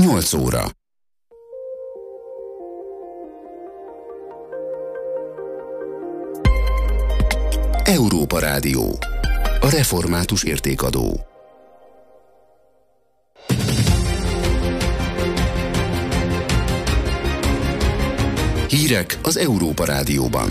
8 óra. Európa Rádió. A református értékadó. Hírek az Európa Rádióban.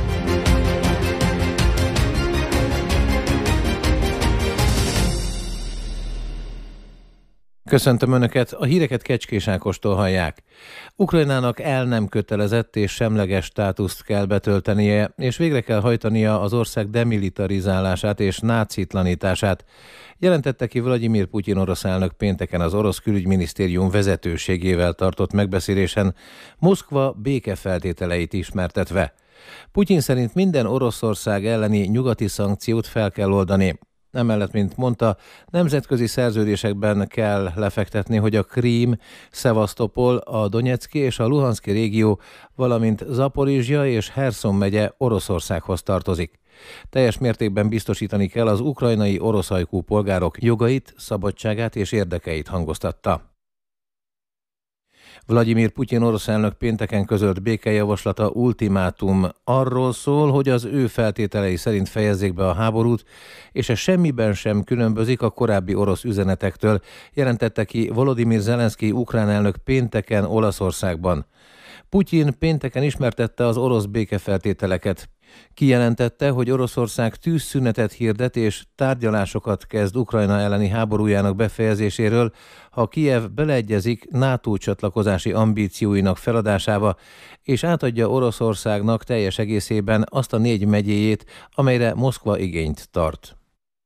Köszöntöm Önöket, a híreket Kecskés Ákostól hallják. Ukrajnának el nem kötelezett és semleges státuszt kell betöltenie, és végre kell hajtania az ország demilitarizálását és nácitlanítását, jelentette ki Vlagyimir Putyin orosz elnök pénteken az orosz külügyminisztérium vezetőségével tartott megbeszélésen, Moszkva békefeltételeit ismertetve. Putyin szerint minden Oroszország elleni nyugati szankciót fel kell oldani. Emellett, mint mondta, nemzetközi szerződésekben kell lefektetni, hogy a Krím, Szevasztopol, a Donyeczki és a Luhanszki régió, valamint Zaporizsja és Herszon megye Oroszországhoz tartozik. Teljes mértékben biztosítani kell az ukrajnai oroszajkú polgárok jogait, szabadságát és érdekeit, hangoztatta. Vlagyimir Putyin orosz elnök pénteken közölt békejavaslata ultimátum arról szól, hogy az ő feltételei szerint fejezzék be a háborút, és ez semmiben sem különbözik a korábbi orosz üzenetektől, jelentette ki Volodymyr Zelenszkij ukrán elnök pénteken Olaszországban. Putyin pénteken ismertette az orosz békefeltételeket. Kijelentette, hogy Oroszország tűzszünetet hirdet és tárgyalásokat kezd Ukrajna elleni háborújának befejezéséről, ha Kijev beleegyezik NATO csatlakozási ambícióinak feladásába, és átadja Oroszországnak teljes egészében azt a 4 megyéjét, amelyre Moszkva igényt tart.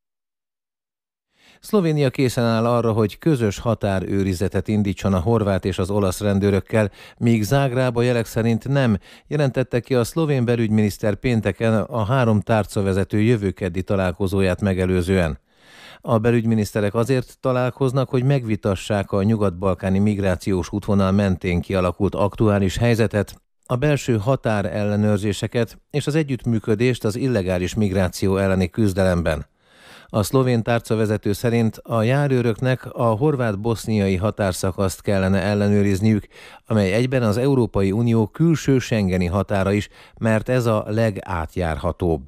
Szlovénia készen áll arra, hogy közös határőrizetet indítson a horvát és az olasz rendőrökkel, míg Zágráb a jelek szerint nem, jelentette ki a szlovén belügyminiszter pénteken a 3 tárcavezető jövő keddi találkozóját megelőzően. A belügyminiszterek azért találkoznak, hogy megvitassák a nyugat-balkáni migrációs útvonal mentén kialakult aktuális helyzetet, a belső határellenőrzéseket és az együttműködést az illegális migráció elleni küzdelemben. A szlovén tárcavezető szerint a járőröknek a horvát-boszniai határszakaszt kellene ellenőrizniük, amely egyben az Európai Unió külső schengeni határa is, mert ez a legátjárhatóbb.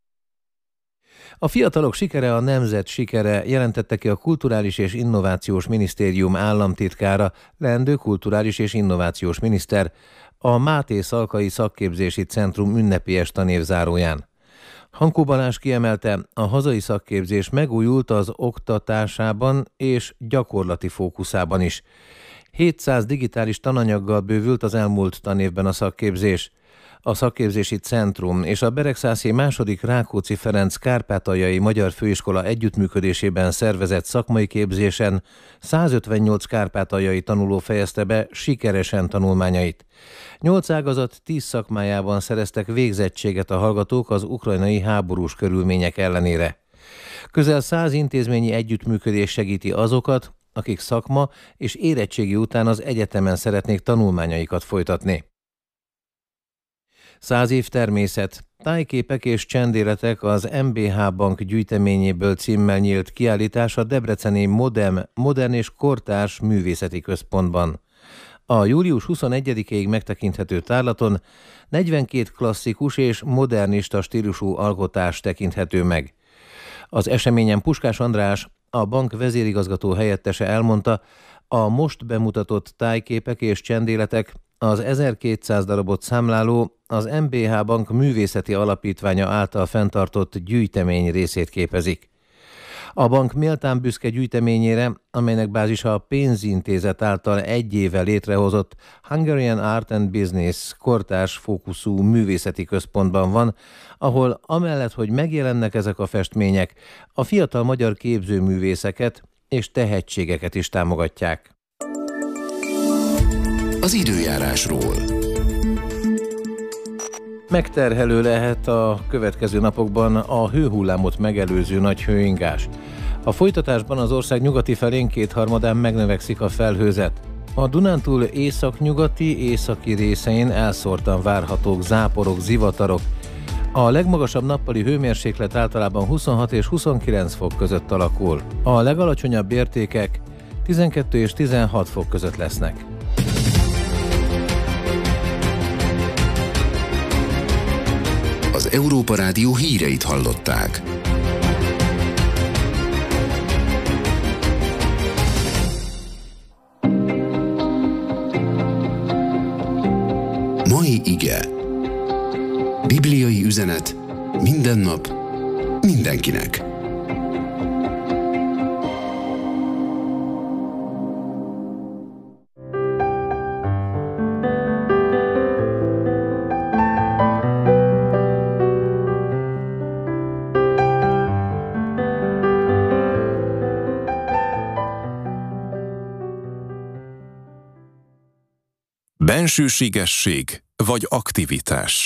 A fiatalok sikere a nemzet sikere, jelentette ki a Kulturális és Innovációs Minisztérium államtitkára, leendő kulturális és innovációs miniszter, a Máté Szalkai Szakképzési Centrum ünnepélyes tanévzáróján. Hankó Balázs kiemelte, a hazai szakképzés megújult az oktatásában és gyakorlati fókuszában is. 700 digitális tananyaggal bővült az elmúlt tanévben a szakképzés. A szakképzési centrum és a Beregszászi II. Rákóczi Ferenc Kárpátaljai Magyar Főiskola együttműködésében szervezett szakmai képzésen 158 kárpátaljai tanuló fejezte be sikeresen tanulmányait. 8 ágazat 10 szakmájában szereztek végzettséget a hallgatók az ukrajnai háborús körülmények ellenére. Közel 100 intézményi együttműködés segíti azokat, akik szakma és érettségi után az egyetemen szeretnék tanulmányaikat folytatni. 100 év természet, tájképek és csendéletek az MBH Bank gyűjteményéből címmel nyílt kiállítás a debreceni Modern és Kortárs Művészeti Központban. A július 21-ig megtekinthető tárlaton 42 klasszikus és modernista stílusú alkotás tekinthető meg. Az eseményen Puskás András, a bank vezérigazgató helyettese elmondta, a most bemutatott tájképek és csendéletek az 1200 darabot számláló, az MBH Bank művészeti alapítványa által fenntartott gyűjtemény részét képezik. A bank méltán büszke gyűjteményére, amelynek bázisa a pénzintézet által 1 éve létrehozott Hungarian Art and Business kortárs fókuszú művészeti központban van, ahol amellett, hogy megjelennek ezek a festmények, a fiatal magyar képzőművészeket és tehetségeket is támogatják. Az időjárásról. Megterhelő lehet a következő napokban a hőhullámot megelőző nagy hőingás. A folytatásban az ország nyugati felén 2/3 megnövekszik a felhőzet. A Dunántúl északnyugati, északi részein elszórtan várhatók záporok, zivatarok. A legmagasabb nappali hőmérséklet általában 26 és 29 fok között alakul. A legalacsonyabb értékek 12 és 16 fok között lesznek. Az Európa Rádió híreit hallották. Mai ige. Bibliai üzenet minden nap, mindenkinek. Bensőségesség vagy aktivitás.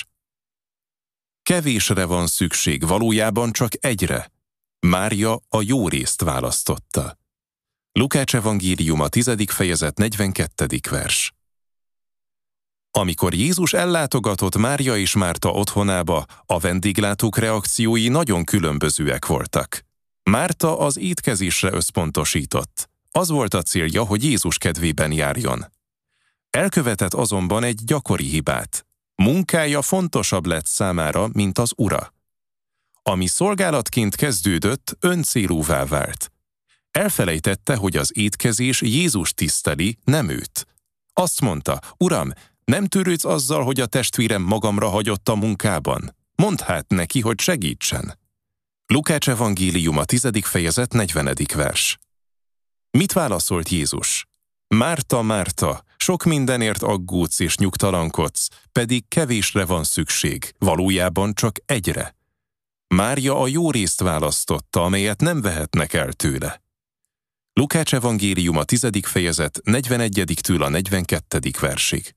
Kevésre van szükség, valójában csak egyre. Mária a jó részt választotta. Lukács evangéliuma 10. fejezet 42. vers. Amikor Jézus ellátogatott Mária és Márta otthonába, a vendéglátók reakciói nagyon különbözőek voltak. Márta az étkezésre összpontosított. Az volt a célja, hogy Jézus kedvében járjon. Elkövetett azonban egy gyakori hibát. Munkája fontosabb lett számára, mint az ura. Ami szolgálatként kezdődött, öncélúvá vált. Elfelejtette, hogy az étkezés Jézus tiszteli, nem őt. Azt mondta, Uram, nem törődsz azzal, hogy a testvérem magamra hagyott a munkában? Mondd hát neki, hogy segítsen. Lukács evangéliuma 10. fejezet 40. vers. Mit válaszolt Jézus? Márta, Márta, sok mindenért aggódsz és nyugtalankodsz, pedig kevésre van szükség, valójában csak egyre. Mária a jó részt választotta, amelyet nem vehetnek el tőle. Lukács evangéliuma 10. fejezet 41-től a 42. versig.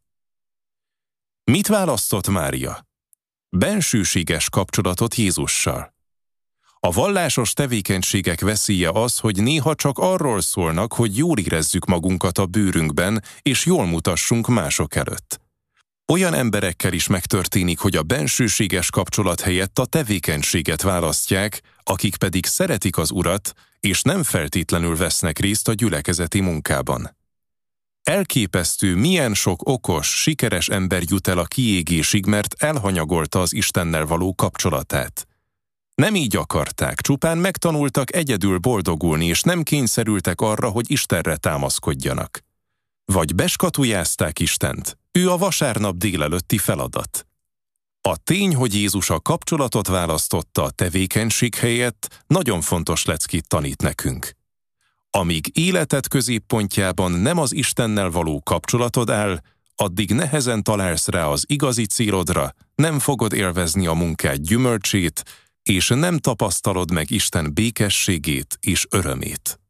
Mit választott Mária? Bensőséges kapcsolatot Jézussal. A vallásos tevékenységek veszélye az, hogy néha csak arról szólnak, hogy jól érezzük magunkat a bőrünkben, és jól mutassunk mások előtt. Olyan emberekkel is megtörténik, hogy a bensőséges kapcsolat helyett a tevékenységet választják, akik pedig szeretik az Urat, és nem feltétlenül vesznek részt a gyülekezeti munkában. Elképesztő, milyen sok okos, sikeres ember jut el a kiégésig, mert elhanyagolta az Istennel való kapcsolatát. Nem így akarták, csupán megtanultak egyedül boldogulni, és nem kényszerültek arra, hogy Istenre támaszkodjanak. Vagy beskatujázták Istent, ő a vasárnap délelőtti feladat. A tény, hogy Jézus a kapcsolatot választotta a tevékenység helyett, nagyon fontos leckét tanít nekünk. Amíg életed középpontjában nem az Istennel való kapcsolatod áll, addig nehezen találsz rá az igazi célodra, nem fogod élvezni a munkád gyümölcsét, és nem tapasztalod meg Isten békességét és örömét.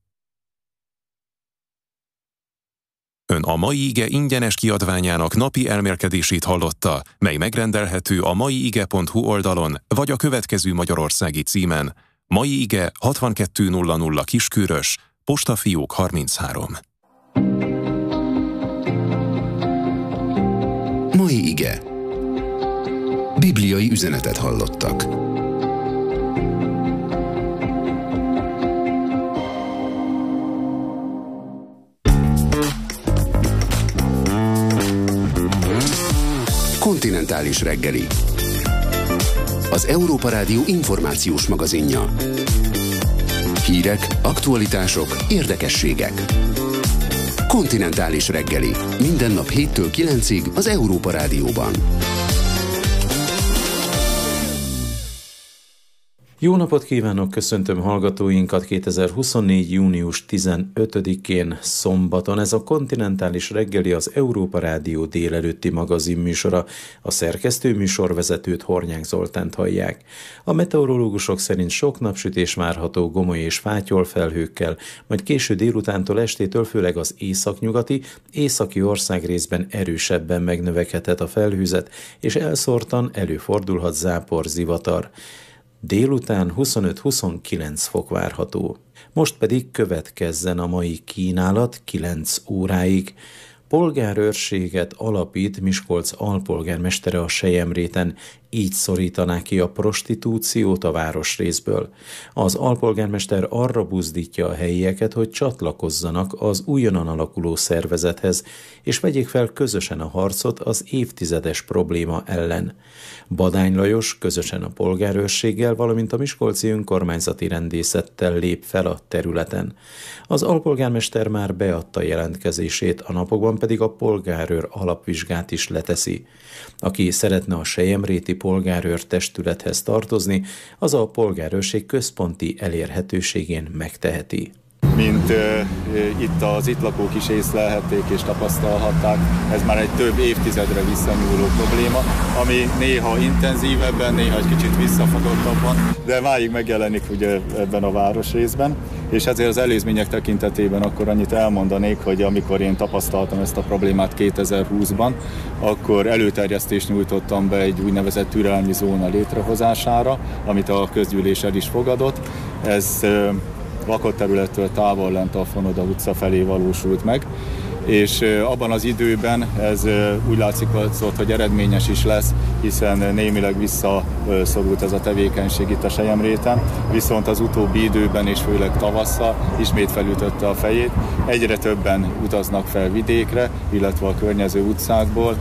Ön a mai ige ingyenes kiadványának napi elmélkedését hallotta, mely megrendelhető a maiige.hu oldalon, vagy a következő magyarországi címen: Mai ige 6200 Kiskörös, postafiók 33. Mai ige. Bibliai üzenetet hallottak. Kontinentális reggeli. Az Európa Rádió információs magazinja. Hírek, aktualitások, érdekességek. Kontinentális reggeli. Minden nap 7-től 9-ig az Európa Rádióban. Jó napot kívánok, köszöntöm hallgatóinkat 2024. június 15-én szombaton. Ez a Kontinentális reggeli, az Európa Rádió délelőtti magazinműsora. A szerkesztő műsorvezetőt, Hornyák Zoltánt hallják. A meteorológusok szerint sok napsütés várható gomoly és fátyol felhőkkel, majd késő délutántól estétől főleg az északnyugati, északi országrészben erősebben megnövekedhet a felhőzet, és elszórtan előfordulhat zápor, zivatar. Délután 25-29 fok várható. Most pedig következzen a mai kínálat 9 óráig. Polgárőrséget alapít Miskolc alpolgármestere a Selyemréten. így szorítaná ki a prostitúciót a városrészből. Az alpolgármester arra buzdítja a helyieket, hogy csatlakozzanak az újonnan alakuló szervezethez, és vegyék fel közösen a harcot az évtizedes probléma ellen. Badány Lajos közösen a polgárőrséggel, valamint a miskolci önkormányzati rendészettel lép fel a területen. Az alpolgármester már beadta jelentkezését, a napokban pedig a polgárőr alapvizsgát is leteszi. Aki szeretne a selyemréti polgárőr testülethez tartozni, az a polgárőrség központi elérhetőségén megteheti. Mint itt lakók is észlelhették és tapasztalhatták, ez már egy több évtizedre visszanyúló probléma, ami néha intenzívebben, néha egy kicsit visszafogottabban, de máig megjelenik ugye ebben a városrészben, és ezért az előzmények tekintetében akkor annyit elmondanék, hogy amikor én tapasztaltam ezt a problémát 2020-ban, akkor előterjesztést nyújtottam be egy úgynevezett türelmi zóna létrehozására, amit a közgyűlés el is fogadott. Ez lakott területtől távol lent a Fonoda utca felé valósult meg, és abban az időben ez úgy látszik, hogy eredményes is lesz, hiszen némileg visszaszorult ez a tevékenység itt a Selyemréten, viszont az utóbbi időben és főleg tavasszal ismét felütötte a fejét. Egyre többen utaznak fel vidékre, illetve a környező utcákból.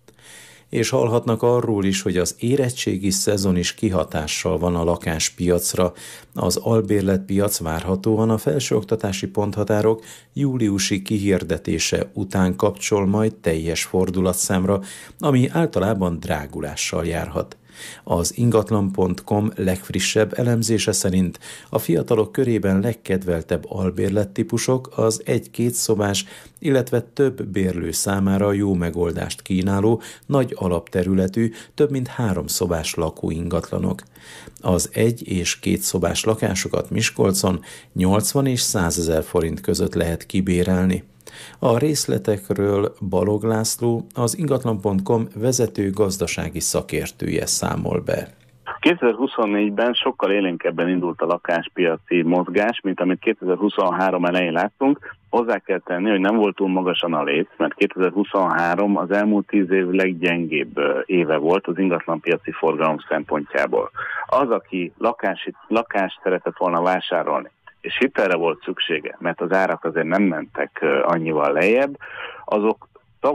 És hallhatnak arról is, hogy az érettségi szezon is kihatással van a lakáspiacra. Az albérletpiac várhatóan a felsőoktatási ponthatárok júliusi kihirdetése után kapcsol majd teljes fordulatszámra, ami általában drágulással járhat. Az ingatlan.com legfrissebb elemzése szerint a fiatalok körében legkedveltebb albérlettípusok az 1-2 szobás, illetve több bérlő számára jó megoldást kínáló, nagy alapterületű, több mint 3 szobás lakóingatlanok. Az 1 és 2 szobás lakásokat Miskolcon 80 és 100 000 forint között lehet kibérelni. A részletekről Balog László, az ingatlan.com vezető gazdasági szakértője számol be. 2024-ben sokkal élénkebben indult a lakáspiaci mozgás, mint amit 2023 elején láttunk. Hozzá kell tenni, hogy nem volt túl magasan a léc, mert 2023 az elmúlt 10 év leggyengébb éve volt az ingatlanpiaci forgalom szempontjából. Az, aki lakást szeretett volna vásárolni, és hitelre volt szüksége, mert az árak azért nem mentek annyival lejjebb, azok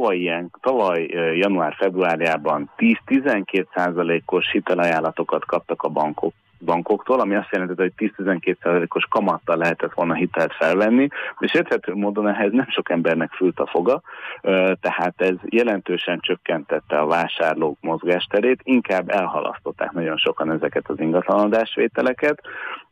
tavaly január-februárjában 10-12%-os hitelajánlatokat kaptak a bankoktól, ami azt jelenti, hogy 10-12%-os kamattal lehetett volna hitelt felvenni, és érthető módon ehhez nem sok embernek fült a foga, tehát ez jelentősen csökkentette a vásárlók mozgásterét, inkább elhalasztották nagyon sokan ezeket az ingatlanadásvételeket.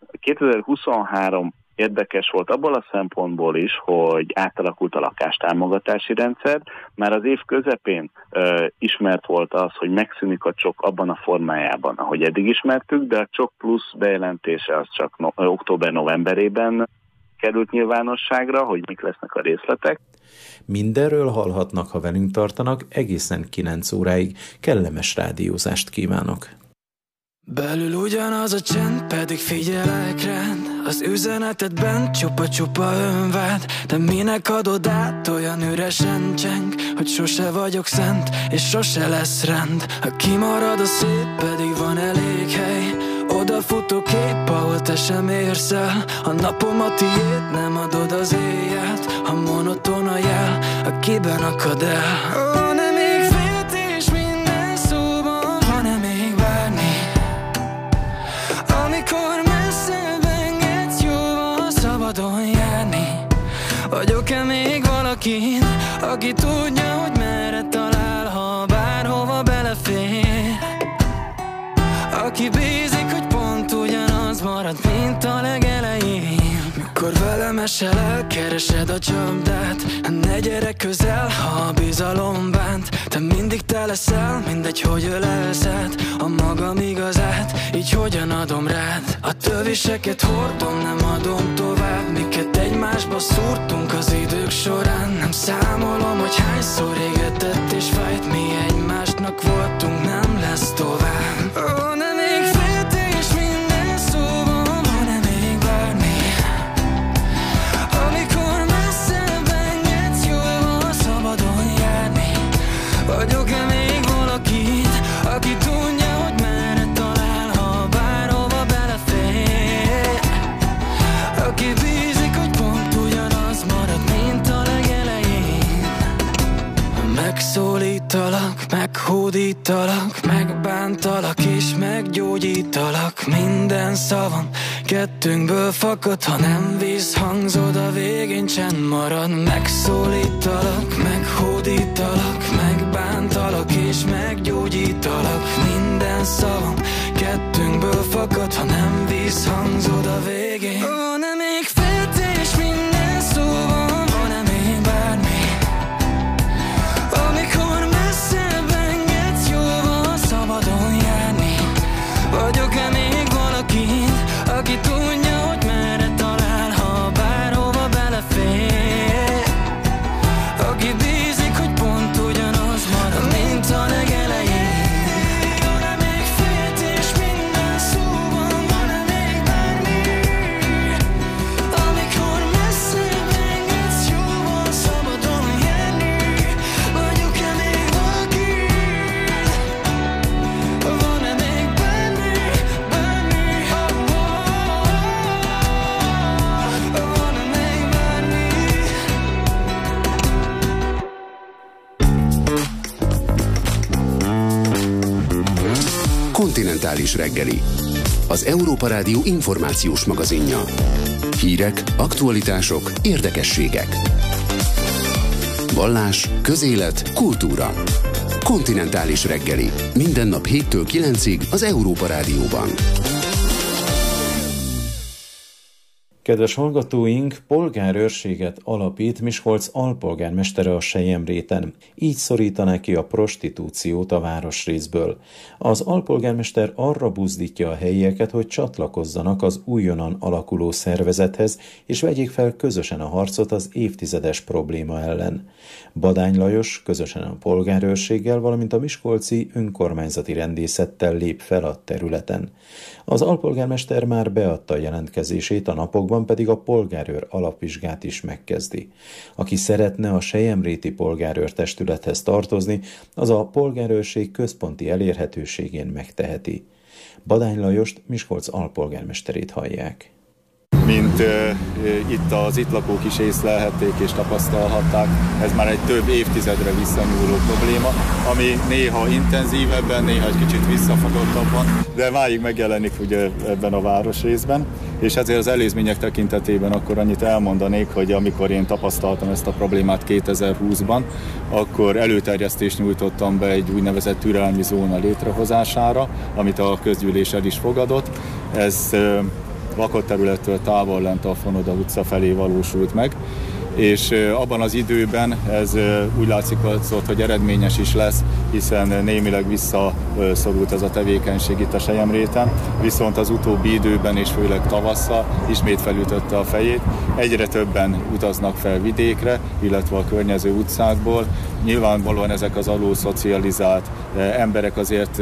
2023 érdekes volt abból a szempontból is, hogy átalakult a lakástámogatási rendszer. Már az év közepén ismert volt az, hogy megszűnik a csok abban a formájában, ahogy eddig ismertük, de a csok plusz bejelentése az csak október-novemberében került nyilvánosságra, hogy mik lesznek a részletek. Mindenről hallhatnak, ha velünk tartanak, egészen 9 óráig. Kellemes rádiózást kívánok! Belül ugyanaz a csend, pedig figyelek rád. Az üzenetedben csupa-csupa önvád. De minek adod át, olyan üresen cseng, hogy sose vagyok szent, és sose lesz rend. Ha kimarad a szép, pedig van elég hely. Odafutó kép, ahol te sem érsz el. A napom a tiéd, nem adod az éjjelt. Ha monoton a jel, akiben akad el. Vagyok-e még valaki, aki tudja, hogy merre talál, ha bárhova belefér? Aki bízik, hogy pont ugyanaz marad, mint a legelején. Mikor velem esel el, keresed a csapdát, ne gyere közel, ha a bizalom bánt. Te mindig te leszel, mindegy, hogy ölelsz át a magam igazát, így hogyan adom rád? A töviseket hordom, nem adom tovább, miket egymásba szúrtunk az idők során. Nem számolom, hogy hányszor égetett és fájt, mi egymásnak voltunk, nem lesz tovább. Nem még féltés minden szóban, van-e még bármi? Amikor messzebb engedsz, jól van szabadon járni. Vagyok-e még valakit, aki tudja, hogy meghódítalak, megbántalak és meggyógyítalak. Minden szavam kettőnkből fakad, ha nem visszhangzod, a végén csend marad. Megszólítalak, meghódítalak, megbántalak és meggyógyítalak. Minden szavam kettőnkből fakad, ha nem visszhangzod, a végén. Van-e még féltés minden szóban? Van-e még bármi? Amikor messzebb engedsz, jól van szabadon járni. Vagyok-e még valaki, aki tudja, hogy merre talál, ha bárhova belefér? Aki bízik, hogy pont ugyanaz marad, mint a legelején. Van-e még féltés minden szóban? Van-e még bármi? Amikor messzebb engedsz, jól van szabadon járni. Vagyok-e még valaki? Van-e még bármi? Bármi? Van-e még bármi? Kontinentális reggeli. Az Európa Rádió információs magazinja. Hírek, aktualitások, érdekességek. Vallás, közélet, kultúra. Kontinentális reggeli. Minden nap 7-től 9-ig az Európa Rádióban. Kedves hallgatóink, polgárőrséget alapít Miskolc alpolgármestere a Selyemréten. Így szorítaná ki a prostitúciót a városrészből. Az alpolgármester arra buzdítja a helyieket, hogy csatlakozzanak az újonnan alakuló szervezethez, és vegyék fel közösen a harcot az évtizedes probléma ellen. Badány Lajos közösen a polgárőrséggel, valamint a miskolci önkormányzati rendészettel lép fel a területen. Az alpolgármester már beadta a jelentkezését, a napokban pedig a polgárőr alapvizsgát is megkezdi. Aki szeretne a Selyemréti polgárőr testülethez tartozni, az a polgárőrség központi elérhetőségén megteheti. Badány Lajost, Miskolc alpolgármesterét hallják. Mint itt az itt lakók is észlelhették és tapasztalhatták, ez már egy több évtizedre visszanyúló probléma, ami néha intenzívebben, néha egy kicsit visszafogottabban, de máig megjelenik ugye ebben a városrészben, és ezért az előzmények tekintetében akkor annyit elmondanék, hogy amikor én tapasztaltam ezt a problémát 2020-ban, akkor előterjesztést nyújtottam be egy úgynevezett türelmi zóna létrehozására, amit a közgyűlés el is fogadott. Ez lakott területtől távol lent a Fonoda utca felé valósult meg, és abban az időben ez úgy látszik, hogy eredményes is lesz, hiszen némileg visszaszorult ez a tevékenység itt a Selyemréten, viszont az utóbbi időben és főleg tavasszal ismét felütötte a fejét. Egyre többen utaznak fel vidékre, illetve a környező utcákból. Nyilvánvalóan ezek az alulszocializált emberek azért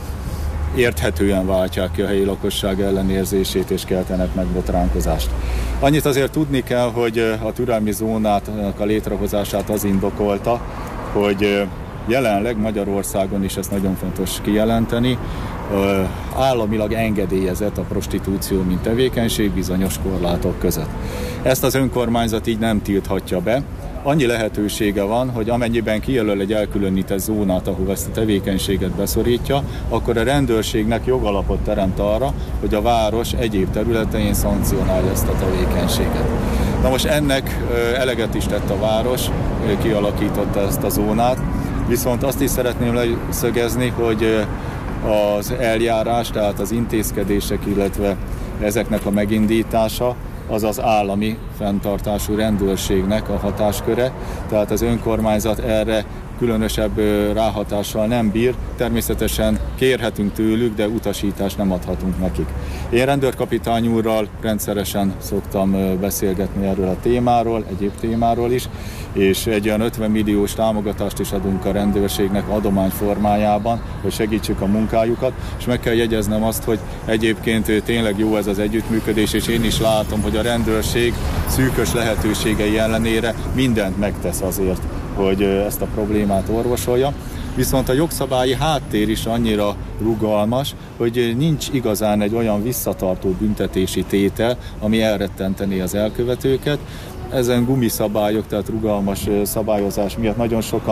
érthetően váltják ki a helyi lakosság ellenérzését és keltenek meg botránkozást. Annyit azért tudni kell, hogy a türelmi zónának a létrehozását az indokolta, hogy jelenleg Magyarországon is ezt nagyon fontos kijelenteni, államilag engedélyezett a prostitúció, mint tevékenység bizonyos korlátok között. Ezt az önkormányzat így nem tilthatja be. Annyi lehetősége van, hogy amennyiben kijelöl egy elkülönített zónát, ahol ezt a tevékenységet beszorítja, akkor a rendőrségnek jogalapot teremt arra, hogy a város egyéb területein szankcionálja ezt a tevékenységet. Na most ennek eleget is tett a város, kialakította ezt a zónát, viszont azt is szeretném leszögezni, hogy az eljárás, tehát az intézkedések, illetve ezeknek a megindítása, az az állami fenntartású rendőrségnek a hatásköre, tehát az önkormányzat erre különösebb ráhatással nem bír, természetesen kérhetünk tőlük, de utasítást nem adhatunk nekik. Én rendőrkapitány úrral rendszeresen szoktam beszélgetni erről a témáról, egyéb témáról is, és egy olyan 50 milliós támogatást is adunk a rendőrségnek adomány formájában, hogy segítsük a munkájukat, és meg kell jegyeznem azt, hogy egyébként tényleg jó ez az együttműködés, és én is látom, hogy a rendőrség szűkös lehetőségei ellenére mindent megtesz azért, hogy ezt a problémát orvosolja. Viszont a jogszabályi háttér is annyira rugalmas, hogy nincs igazán egy olyan visszatartó büntetési tétel, ami elrettenteni az elkövetőket. Ezen gumiszabályok, tehát rugalmas szabályozás miatt nagyon sokan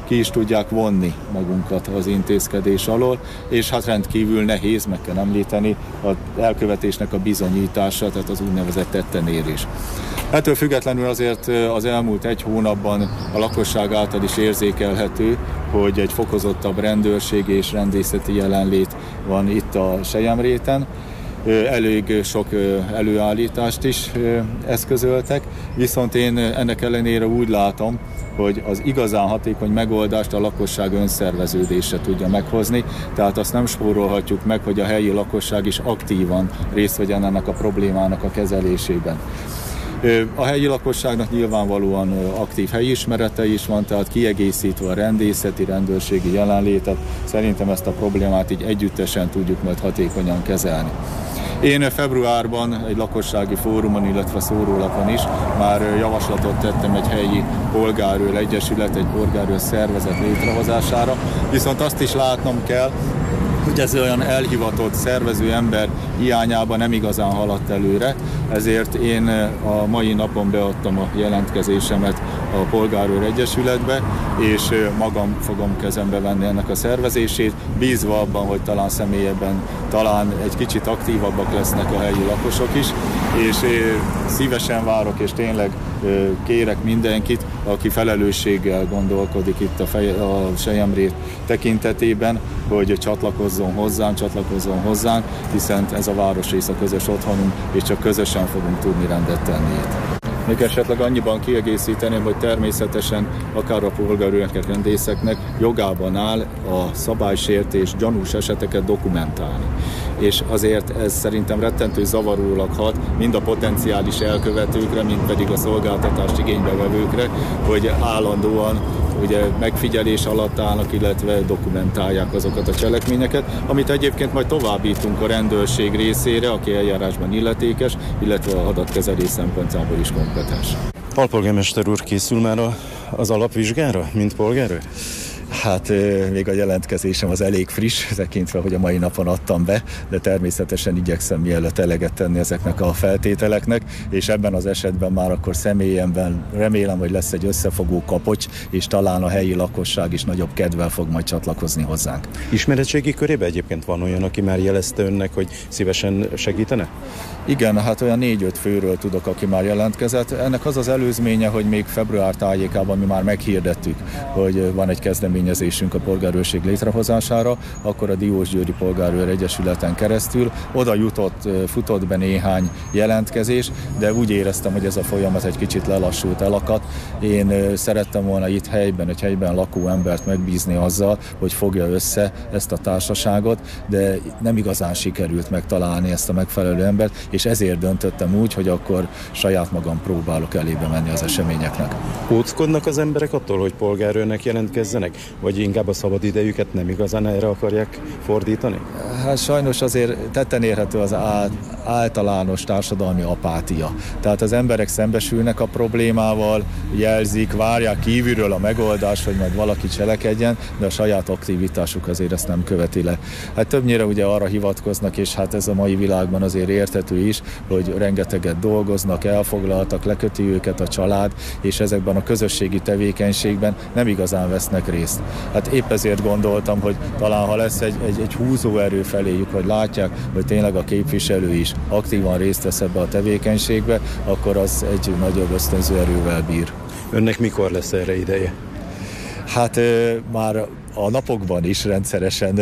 ki is tudják vonni magunkat az intézkedés alól, és hát rendkívül nehéz, meg kell említeni, az elkövetésnek a bizonyítása, tehát az úgynevezett tettenérés. Ettől függetlenül azért az elmúlt egy hónapban a lakosság által is érzékelhető, hogy egy fokozottabb rendőrségi és rendészeti jelenlét van itt a Selyemréten. Elég sok előállítást is eszközöltek, viszont én ennek ellenére úgy látom, hogy az igazán hatékony megoldást a lakosság önszerveződése tudja meghozni, tehát azt nem spórolhatjuk meg, hogy a helyi lakosság is aktívan részt vegyen ennek a problémának a kezelésében. A helyi lakosságnak nyilvánvalóan aktív helyismerete is van, tehát kiegészítve a rendészeti, rendőrségi jelenlétet, szerintem ezt a problémát így együttesen tudjuk majd hatékonyan kezelni. Én februárban egy lakossági fórumon, illetve szórólapon is már javaslatot tettem egy helyi polgárőr egyesület, egy polgárőr szervezet létrehozására, viszont azt is látnom kell, hogy ez olyan elhivatott szervező ember hiányában nem igazán haladt előre, ezért én a mai napon beadtam a jelentkezésemet a Polgárőr Egyesületbe, és magam fogom kezembe venni ennek a szervezését, bízva abban, hogy talán személyében talán egy kicsit aktívabbak lesznek a helyi lakosok is, és szívesen várok, és tényleg kérek mindenkit, aki felelősséggel gondolkodik itt a Selyemrét tekintetében, hogy csatlakozzon hozzánk, hiszen ez a városrész a közös otthonunk, és csak közösen fogunk tudni rendet tenni itt. Még esetleg annyiban kiegészíteném, hogy természetesen akár a polgárőrnek, rendészeknek jogában áll a szabálysértés gyanús eseteket dokumentálni. És azért ez szerintem rettentő zavarólag hat mind a potenciális elkövetőkre, mind pedig a szolgáltatást igénybevevőkre, hogy állandóan ugye megfigyelés alatt állnak, illetve dokumentálják azokat a cselekményeket, amit egyébként majd továbbítunk a rendőrség részére, aki eljárásban illetékes, illetve a adatkezelés szempontjából is kompetens. Alpolgármester úr, készül már az alapvizsgára, mint polgárőr? Hát még a jelentkezésem az elég friss, tekintve, hogy a mai napon adtam be, de természetesen igyekszem mielőtt eleget tenni ezeknek a feltételeknek, és ebben az esetben már akkor személyemben remélem, hogy lesz egy összefogó kapocs, és talán a helyi lakosság is nagyobb kedvel fog majd csatlakozni hozzánk. Ismeretségi körében egyébként van olyan, aki már jelezte önnek, hogy szívesen segítene? Igen, hát olyan 4-5 főről tudok, aki már jelentkezett. Ennek az az előzménye, hogy még február tájékában mi már meghirdettük, hogy van egy kezdeményezésünk a polgárőrség létrehozására, akkor a Diósgyőri Polgárőr Egyesületen keresztül oda futott be néhány jelentkezés, de úgy éreztem, hogy ez a folyamat egy kicsit lelassult, elakadt. Én szerettem volna itt egy helyben lakó embert megbízni azzal, hogy fogja össze ezt a társaságot, de nem igazán sikerült megtalálni ezt a megfelelő embert, és ezért döntöttem úgy, hogy akkor saját magam próbálok elébe menni az eseményeknek. Óckodnak az emberek attól, hogy polgárőrnek jelentkezzenek? Vagy inkább a szabadidejüket nem igazán erre akarják fordítani? Hát sajnos azért tetten érhető az általános társadalmi apátia. Tehát az emberek szembesülnek a problémával, jelzik, várják kívülről a megoldást, hogy majd valaki cselekedjen, de a saját aktivitásuk azért ezt nem követi le. Hát többnyire ugye arra hivatkoznak, és hát ez a mai világban azért érthető is, hogy rengeteget dolgoznak, elfoglaltak, leköti őket a család, és ezekben a közösségi tevékenységben nem igazán vesznek részt. Hát épp ezért gondoltam, hogy talán ha lesz egy húzóerő feléjük, hogy látják, hogy tényleg a képviselő is aktívan részt vesz ebbe a tevékenységbe, akkor az egy nagyobb ösztönző erővel bír. Önnek mikor lesz erre ideje? Hát már a napokban is rendszeresen,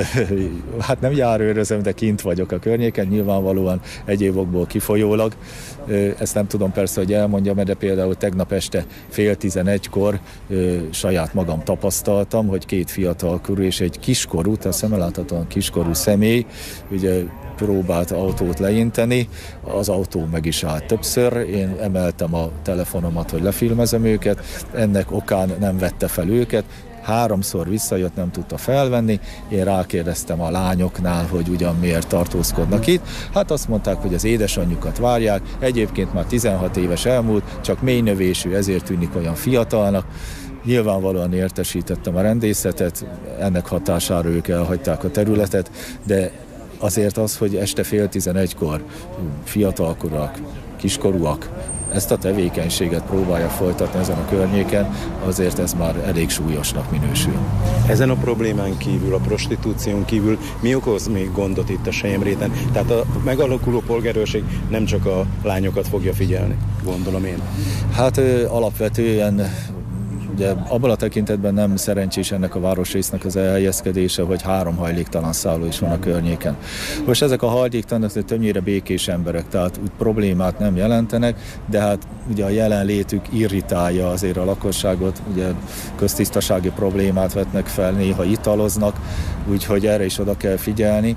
hát nem járőrözöm, de kint vagyok a környéken, nyilvánvalóan egyéb okból kifolyólag. Ezt nem tudom persze, hogy elmondjam, de például tegnap este 10:30-kor saját magam tapasztaltam, hogy 2 fiatalkorú és egy kiskorú, tehát szemreláthatóan kiskorú személy, ugye próbált autót leinteni, az autó meg is állt többször, én emeltem a telefonomat, hogy lefilmezem őket, ennek okán nem vette fel őket, 3-szor visszajött, nem tudta felvenni, én rákérdeztem a lányoknál, hogy ugyan miért tartózkodnak itt. Hát azt mondták, hogy az édesanyjukat várják, egyébként már 16 éves elmúlt, csak mélynövésű, ezért tűnik olyan fiatalnak. Nyilvánvalóan értesítettem a rendészetet, ennek hatására ők elhagyták a területet, de azért az, hogy este 10:30-kor fiatalkorúak, kiskorúak ezt a tevékenységet próbálja folytatni ezen a környéken, azért ez már elég súlyosnak minősül. Ezen a problémán kívül, a prostitúción kívül mi okoz még gondot itt a Selyemréten? Tehát a megalakuló polgárőrség nem csak a lányokat fogja figyelni, gondolom én. Hát alapvetően ugye abban a tekintetben nem szerencsés ennek a városrésznek az elhelyezkedése, hogy 3 hajléktalan szálló is van a környéken. Most ezek a hajléktalanok többnyire békés emberek, tehát úgy problémát nem jelentenek, de hát ugye a jelenlétük irritálja azért a lakosságot, ugye köztisztasági problémát vetnek fel, néha italoznak, úgyhogy erre is oda kell figyelni.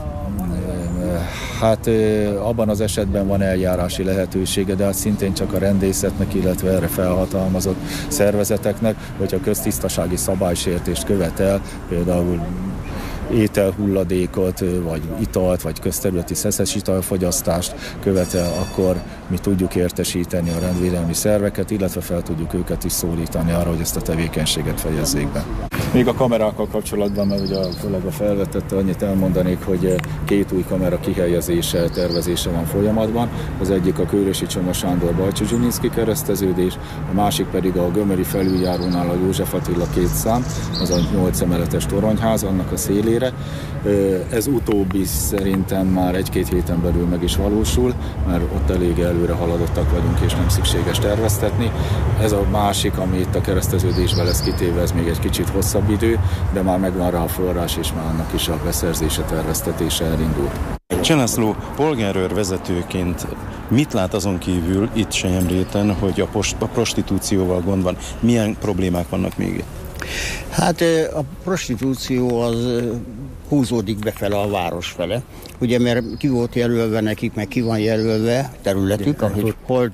Hát abban az esetben van eljárási lehetősége, de hát szintén csak a rendészetnek, illetve erre felhatalmazott szervezeteknek, hogyha köztisztasági szabálysértést követel, például ételhulladékot, vagy italt, vagy közterületi szeszes italfogyasztást követel, akkor mi tudjuk értesíteni a rendvédelmi szerveket, illetve fel tudjuk őket is szólítani arra, hogy ezt a tevékenységet fejezzék be. Még a kamerákkal kapcsolatban, mert ugye a kollega felvetette, annyit elmondanék, hogy 2 új kamera kihelyezése, tervezése van folyamatban. Az egyik a Kőrösi Csoma Sándor Balcsy-Zsinyinszky kereszteződés, a másik pedig a Gömöri felüljárónál a József Attila 2 szám, az a 8 emeletes toronyház, annak a szélére. Ez utóbbi szerintem már 1-2 héten belül meg is valósul, mert ott elég előre haladottak vagyunk, és nem szükséges terveztetni. Ez a másik, ami itt a kereszteződésben lesz kitéve, ez még egy kicsit hosszabb idő, de már megvan rá a forrás, és már annak is a beszerzése, terveztetése elindult. Cselászló, polgárőr vezetőként mit lát azon kívül itt Selyemréten, hogy a prostitúcióval gond van? Milyen problémák vannak még itt? Hát a prostitúció az húzódik befele a város fele, ugye, mert ki volt jelölve nekik, meg ki van jelölve területük, ahogy hol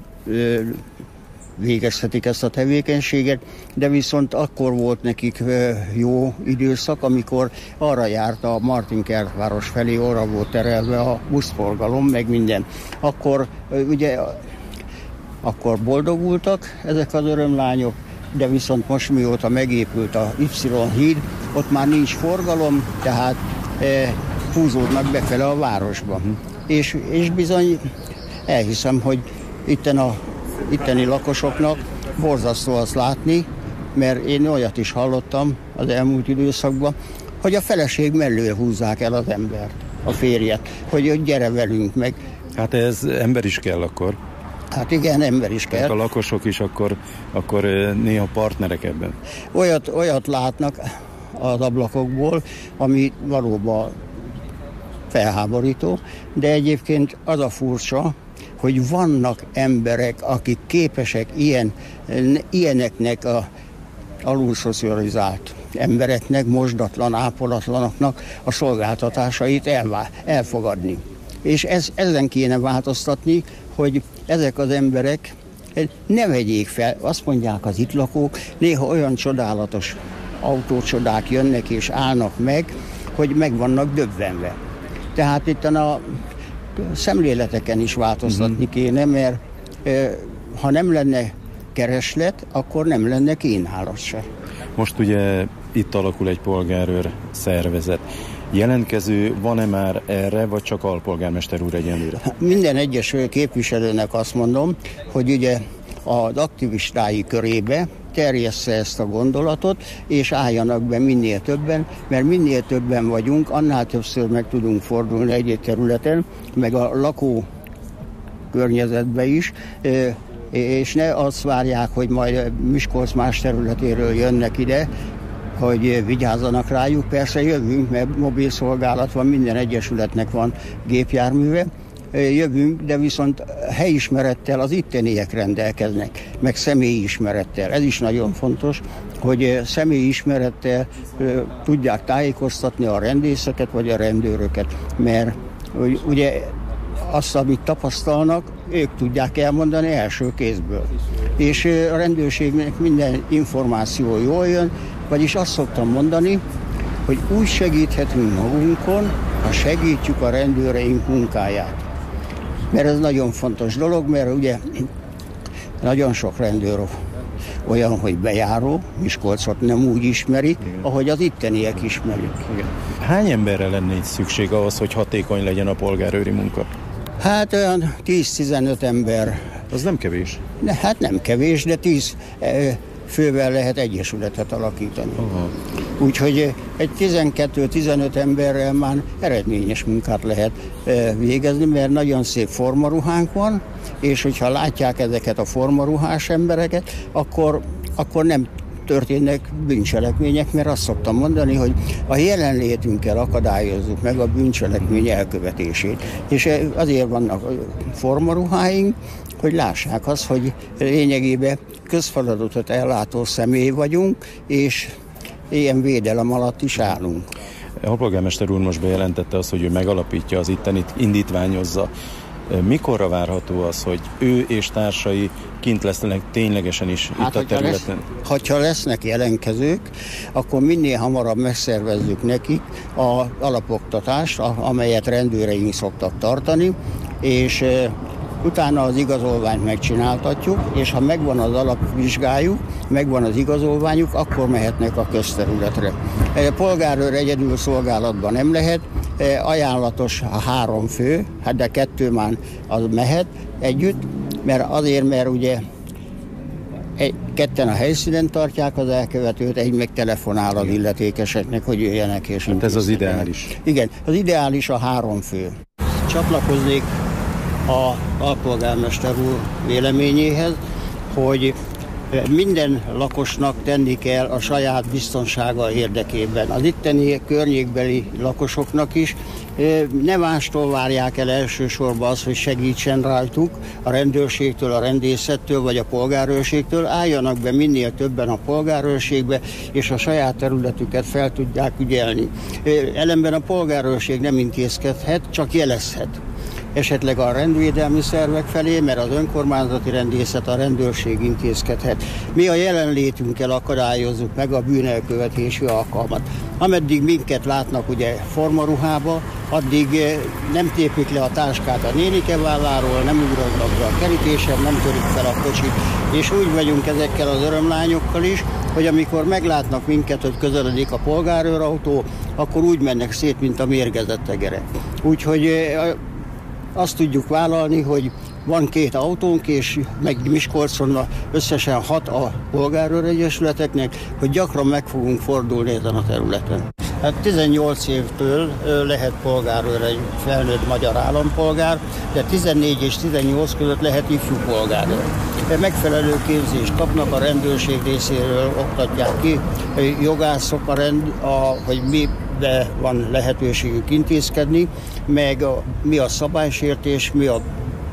végezhetik ezt a tevékenységet, de viszont akkor volt nekik jó időszak, amikor arra járt a Martinkertváros felé, arra volt terelve a buszforgalom, meg minden. Akkor ugye akkor boldogultak ezek az örömlányok, de viszont most mióta megépült a Y-híd, ott már nincs forgalom, tehát húzódnak befele a városba. És bizony elhiszem, hogy itteni lakosoknak borzasztó azt látni, mert én olyat is hallottam az elmúlt időszakban, hogy a feleség mellől húzzák el az embert, a férjet, hogy gyere velünk meg. Hát ez ember is kell akkor. Hát igen, ember is kell. Tehát a lakosok is akkor néha partnerek ebben. Olyat látnak az ablakokból, ami valóban felháborító, de egyébként az a furcsa, hogy vannak emberek, akik képesek ilyeneknek a alulszocializált embereknek, mosdatlan, ápolatlanoknak a szolgáltatásait elfogadni. És ezen kéne változtatni, hogy ezek az emberek ne vegyék fel, azt mondják az itt lakók, néha olyan csodálatos autócsodák jönnek és állnak meg, hogy meg vannak döbbenve. Tehát itt a szemléleteken is változtatni kéne, mert ha nem lenne kereslet, akkor nem lenne kínálat se. Most ugye itt alakul egy polgárőr szervezet. Jelentkező van-e már erre, vagy csak alpolgármester úr egyenlőre? Minden egyes képviselőnek azt mondom, hogy ugye az aktivistái körébe terjessze ezt a gondolatot, és álljanak be minél többen, mert minél többen vagyunk, annál többször meg tudunk fordulni egy területen, meg a lakó környezetbe is, és ne azt várják, hogy majd Miskolc más területéről jönnek ide, hogy vigyázzanak rájuk. Persze jövünk, mert mobil szolgálat van, minden egyesületnek van gépjárműve, jövünk, de viszont helyismerettel az itteniek rendelkeznek, meg személyismerettel. Ez is nagyon fontos, hogy személyismerettel tudják tájékoztatni a rendészeket vagy a rendőröket, mert ugye azt, amit tapasztalnak, ők tudják elmondani első kézből. És a rendőrségnek minden információ jól jön, vagyis azt szoktam mondani, hogy úgy segíthetünk magunkon, ha segítjük a rendőreink munkáját. Mert ez nagyon fontos dolog, mert ugye nagyon sok rendőr olyan, hogy bejáró, Miskolcot nem úgy ismerik, ahogy az itteniek ismerik. Hány emberre lenne itt szükség ahhoz, hogy hatékony legyen a polgárőri munka? Hát olyan 10-15 ember. Az nem kevés? Hát nem kevés, de 10 fővel lehet egyesületet alakítani. Úgyhogy egy 12-15 emberrel már eredményes munkát lehet végezni, mert nagyon szép formaruhánk van, és hogyha látják ezeket a formaruhás embereket, akkor nem történnek bűncselekmények, mert azt szoktam mondani, hogy a jelenlétünkkel akadályozzuk meg a bűncselekmény elkövetését. És azért vannak formaruháink, hogy lássák azt, hogy lényegében közfeladatot ellátó személy vagyunk, és ilyen védelem alatt is állunk. A polgármester úr most bejelentette azt, hogy ő megalapítja az ittenit, indítványozza. Mikorra várható az, hogy ő és társai kint lesznek ténylegesen is itt a területen? Ha lesznek jelentkezők, akkor minél hamarabb megszervezzük nekik az alapoktatást, amelyet rendőreink szoktak tartani, és utána az igazolványt megcsináltatjuk, és ha megvan az alapvizsgájuk, megvan az igazolványuk, akkor mehetnek a közterületre. Polgárőr egyedül szolgálatban nem lehet, ajánlatos a 3 fő, hát de 2 már az mehet együtt, mert ugye ketten a helyszínen tartják az elkövetőt, egy meg telefonál az illetékeseknek, hogy jöjjenek és hát ez az ideális. Igen, az ideális a 3 fő. Csatlakoznék a alpolgármester úr véleményéhez, hogy minden lakosnak tenni kell a saját biztonsága érdekében. Az itteni környékbeli lakosoknak is ne mástól várják el elsősorban az, hogy segítsen rajtuk a rendőrségtől, a rendészettől vagy a polgárőrségtől, álljanak be minél többen a polgárőrségbe, és a saját területüket fel tudják ügyelni. Ellenben a polgárőrség nem intézkedhet, csak jelezhet. Esetleg a rendvédelmi szervek felé, mert az önkormányzati rendészet, a rendőrség intézkedhet. Mi a jelenlétünkkel akadályozzuk meg a bűnelkövetési alkalmat. Ameddig minket látnak ugye formaruhába, addig nem tépik le a táskát a nénike válláról, nem ugrottak be a kerítésen, nem törik fel a kocsit. És úgy vagyunk ezekkel az örömlányokkal is, hogy amikor meglátnak minket, hogy közeledik a polgárőrautó, akkor úgy mennek szét, mint a mérgezett egere. Úgyhogy azt tudjuk vállalni, hogy van 2 autónk, és meg Miskolcon összesen 6 a polgárőregyesületeknek, hogy gyakran meg fogunk fordulni ezen a területen. Hát 18 évtől lehet polgárőr egy felnőtt magyar állampolgár, de 14 és 18 között lehet ifjú polgárőr. Megfelelő képzést kapnak, a rendőrség részéről oktatják ki, jogászok, hogy mibe van lehetőségük intézkedni, meg mi a szabálysértés, mi a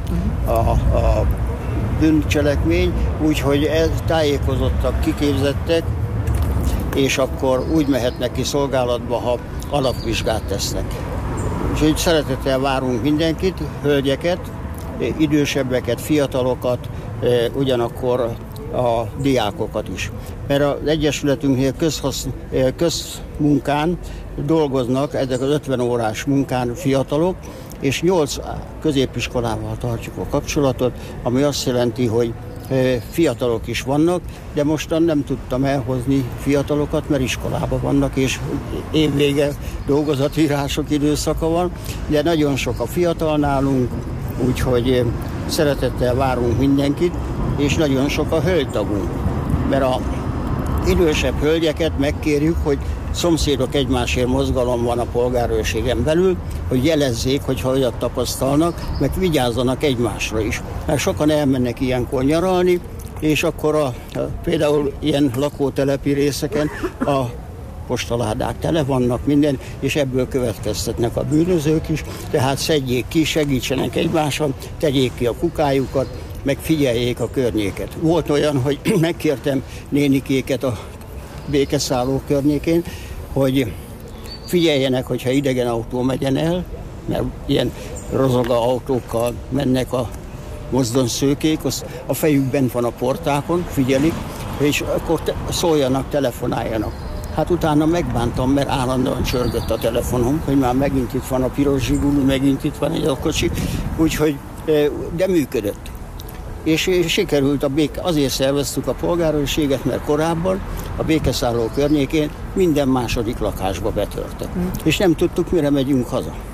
bűncselekmény, úgyhogy tájékozottak, kiképzettek, és akkor úgy mehetnek ki szolgálatba, ha alapvizsgát tesznek. Úgyhogy szeretettel várunk mindenkit, hölgyeket, idősebbeket, fiatalokat, ugyanakkor a diákokat is. Mert az Egyesületünknél közmunkán dolgoznak, ezek az 50 órás munkán fiatalok, és 8 középiskolával tartjuk a kapcsolatot, ami azt jelenti, hogy fiatalok is vannak, de mostan nem tudtam elhozni fiatalokat, mert iskolában vannak, és évvége dolgozatírások időszaka van, de nagyon sok a fiatal nálunk, úgyhogy szeretettel várunk mindenkit, és nagyon sok a hölgytagunk, mert a idősebb hölgyeket megkérjük, hogy szomszédok egymásért mozgalom van a polgárőrségen belül, hogy jelezzék, hogyha olyat tapasztalnak, meg vigyázzanak egymásra is. Mert sokan elmennek ilyenkor nyaralni, és akkor például ilyen lakótelepi részeken a postaládák tele vannak minden, és ebből következtetnek a bűnözők is, tehát szedjék ki, segítsenek egymáson, tegyék ki a kukájukat, meg figyeljék a környéket. Volt olyan, hogy megkértem nénikéket a békeszálló környékén, hogy figyeljenek, hogyha idegen autó megyen el, mert ilyen rozoga autókkal mennek a mozdonyszőkék, a fejük bent van a portákon, figyelik, és akkor szóljanak, telefonáljanak. Hát utána megbántam, mert állandóan csörgött a telefonom, hogy már megint itt van a piros zsigulú, megint itt van egy kocsi, úgyhogy, de működött. És sikerült azért szerveztük a polgárőrséget, mert korábban a békeszálló környékén minden második lakásba betörtek. És nem tudtuk, mire megyünk haza.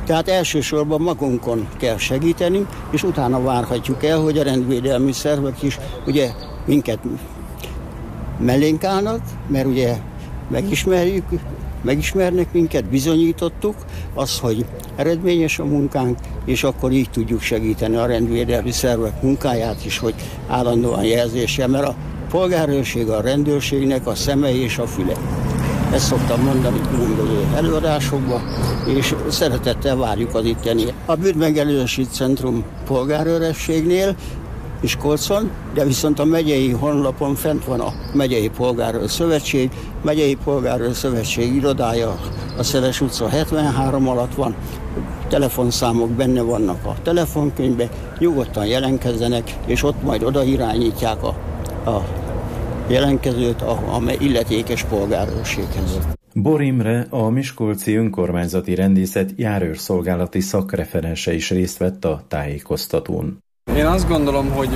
Tehát elsősorban magunkon kell segíteni, és utána várhatjuk el, hogy a rendvédelmi szervek is ugye minket mellénk állnak, mert ugye megismernek minket, bizonyítottuk az, hogy eredményes a munkánk, és akkor így tudjuk segíteni a rendvédelmi szervek munkáját is, hogy állandóan jelzése, mert a polgárőrség a rendőrségnek a szeme és a füle. Ezt szoktam mondani különböző előadásokban, és szeretettel várjuk az itteni. A bűnmegelőzési centrum polgárőrségnél Miskolcon, de viszont a megyei honlapon fent van a Megyei Polgárőr Szövetség. Megyei Polgárőr Szövetség irodája a Szeles utca 73 alatt van. Telefonszámok benne vannak a telefonkönyvben, nyugodtan jelentkezzenek, és ott majd oda irányítják a jelentkezőt a illetékes polgárőrséghez. Bor Imre, a Miskolci Önkormányzati Rendészet járőrszolgálati szakreferense is részt vett a tájékoztatón. Én azt gondolom, hogy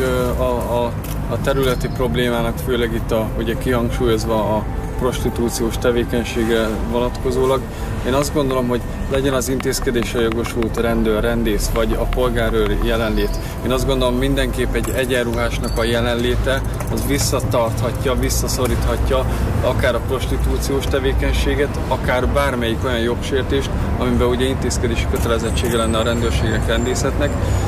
a területi problémának főleg itt ugye kihangsúlyozva a prostitúciós tevékenységre vonatkozólag, én azt gondolom, hogy legyen az intézkedésre jogosult rendőr, rendész vagy a polgárőr jelenlét. Én azt gondolom, mindenképp egy egyenruhásnak a jelenléte az visszatarthatja, visszaszoríthatja akár a prostitúciós tevékenységet, akár bármelyik olyan jogsértést, amiben ugye intézkedési kötelezettsége lenne a rendőrségnek, rendészetnek.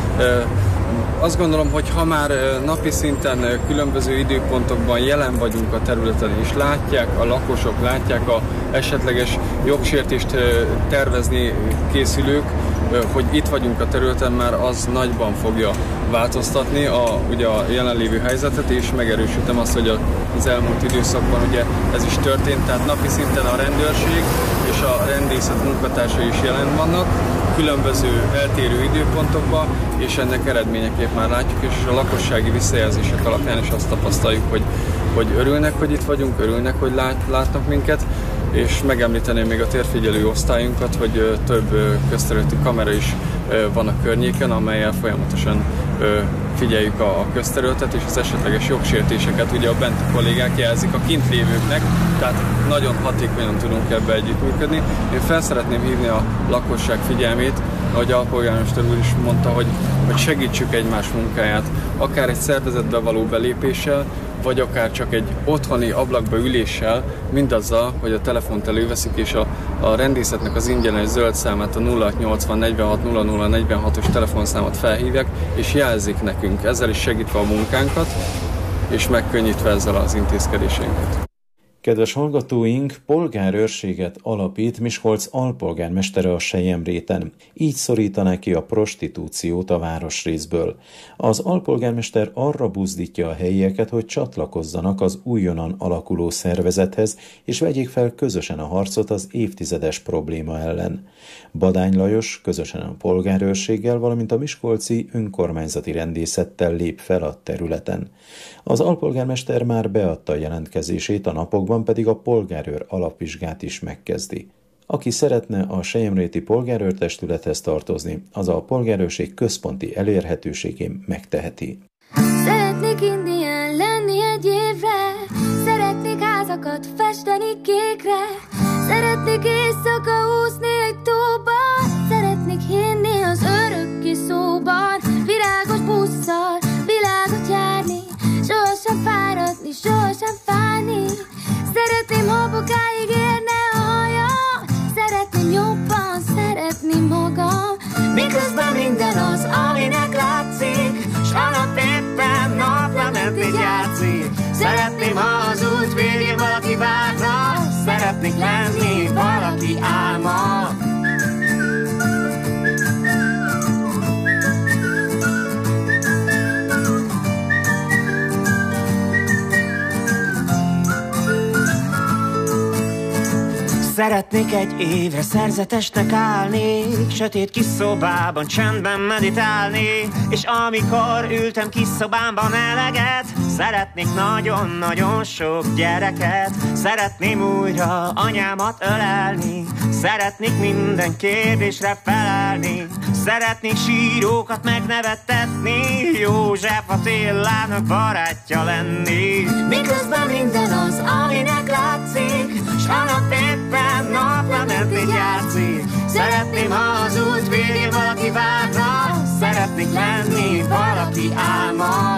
Azt gondolom, hogy ha már napi szinten különböző időpontokban jelen vagyunk a területen, és látják a lakosok, látják a esetleges jogsértést tervezni készülők, hogy itt vagyunk a területen, már az nagyban fogja változtatni ugye a jelenlévő helyzetet, és megerősítem azt, hogy az elmúlt időszakban ugye ez is történt, tehát napi szinten a rendőrség és a rendészet munkatársai is jelen vannak, különböző eltérő időpontokban, és ennek eredményeképp már látjuk, és a lakossági visszajelzések alapján is azt tapasztaljuk, hogy örülnek, hogy itt vagyunk, örülnek, hogy látnak minket, és megemlíteném még a térfigyelő osztályunkat, hogy több közterületi kamera is van a környéken, amellyel folyamatosan figyeljük a közterületet, és az esetleges jogsértéseket ugye a benti kollégák jelzik a kint lévőknek, tehát nagyon hatékonyan tudunk ebbe együttműködni. Én fel szeretném hívni a lakosság figyelmét, ahogy a polgármester úr is mondta, hogy segítsük egymás munkáját, akár egy szervezetbe való belépéssel, vagy akár csak egy otthoni ablakba üléssel, mindazzal, hogy a telefont előveszik, és a rendészetnek az ingyenes zöld számát, a 0680 46 00 46-os telefonszámot felhívják, és jelzik nekünk, ezzel is segítve a munkánkat, és megkönnyítve ezzel az intézkedéseinket. Kedves hallgatóink, polgárőrséget alapít Miskolc alpolgármestere a Selyemréten. Így szorítaná ki a prostitúciót a városrészből. Az alpolgármester arra buzdítja a helyieket, hogy csatlakozzanak az újonnan alakuló szervezethez, és vegyék fel közösen a harcot az évtizedes probléma ellen. Badány Lajos közösen a polgárőrséggel, valamint a Miskolci Önkormányzati Rendészettel lép fel a területen. Az alpolgármester már beadta a jelentkezését, a napokban pedig a polgárőr alapvizsgát is megkezdi. Aki szeretne a Selyemréti polgárőrtestülethez tartozni, az a polgárőrség központi elérhetőségén megteheti. Szeretnék indián lenni egy évre, szeretnék házakat festeni kékre, szeretnék éjszaka úszni egy tóban, szeretnék hinni az örökké szóban, virágos busszal, világot járni, sohasem fáradni, sohasem fájni. Szeretném, ha bokáig érne a hajam, szeretném jobban szeretni magam, miközben minden az, aminek látszik, s a nap éppen naplementét játszik. Szeretném, ha az út végén valaki várna, szeretnék lenni valaki álma. Szeretnék egy évre szerzetesnek állni, sötét kis szobában csendben meditálni, és amikor ültem kis szobámban eleget, szeretnék nagyon-nagyon sok gyereket. Szeretném újra anyámat ölelni, szeretnék minden kérdésre felelni, szeretnék sírókat megnevettetni, jó József Attilának barátja lenni. Miközben minden az, aminek látszik, s a nap éppen naplementét játszik. Szeretném, ha az út végén valaki várna, szeretnék lenni valaki álma.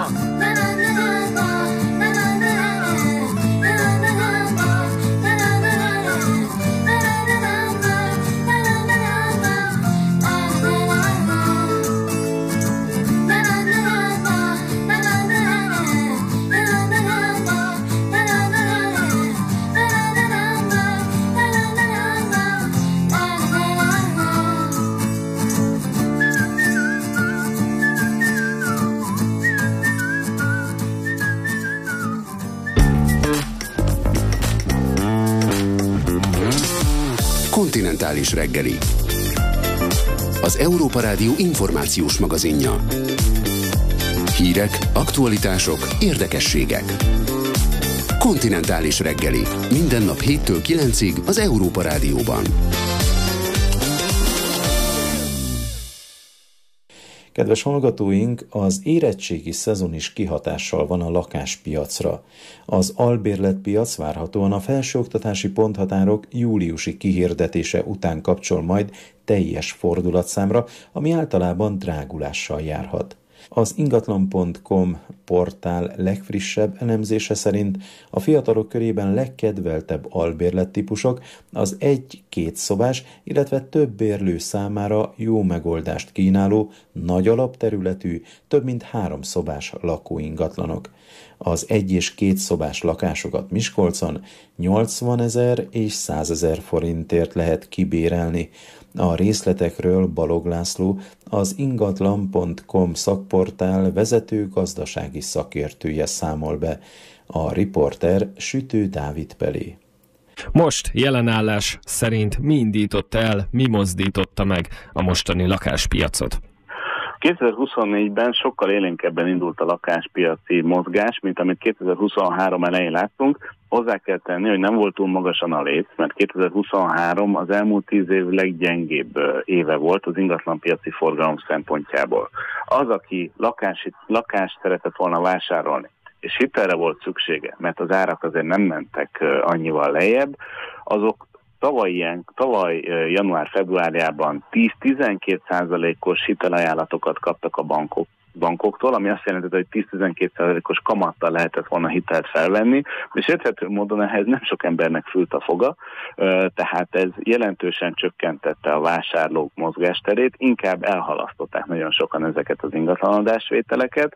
Kontinentális reggeli. Az Európa Rádió információs magazinja. Hírek, aktualitások, érdekességek. Kontinentális reggeli. Minden nap 7-től 9-ig az Európa Rádióban. Kedves hallgatóink, az érettségi szezon is kihatással van a lakáspiacra. Az albérletpiac várhatóan a felsőoktatási ponthatárok júliusi kihirdetése után kapcsol majd teljes fordulatszámra, ami általában drágulással járhat. Az ingatlan.com portál legfrissebb elemzése szerint a fiatalok körében legkedveltebb albérlettípusok az 1-2 szobás, illetve több bérlő számára jó megoldást kínáló, nagy alapterületű, több mint 3 szobás lakóingatlanok. Az 1 és 2 szobás lakásokat Miskolcon 80 000 és 100 000 forintért lehet kibérelni. A részletekről Balog László, az ingatlan.com szakportál vezető gazdasági szakértője számol be. A riporter Sütő Dávid Pelé. Most jelenállás szerint mi indította el, mi mozdította meg a mostani lakáspiacot? 2024-ben sokkal élénkebben indult a lakáspiaci mozgás, mint amit 2023 elején láttunk. Hozzá kell tenni, hogy nem volt túl magasan a léc, mert 2023 az elmúlt 10 év leggyengébb éve volt az ingatlanpiaci forgalom szempontjából. Az, aki lakást szeretett volna vásárolni, és hitelre volt szüksége, mert az árak azért nem mentek annyival lejjebb, azok tavaly január-februárjában 10-12%-os hitelajánlatokat kaptak a bankoktól, ami azt jelenti, hogy 10-12%-os kamattal lehetett volna hitelt felvenni, és érthető módon ehhez nem sok embernek fült a foga, tehát ez jelentősen csökkentette a vásárlók mozgásterét, inkább elhalasztották nagyon sokan ezeket az ingatlanadásvételeket.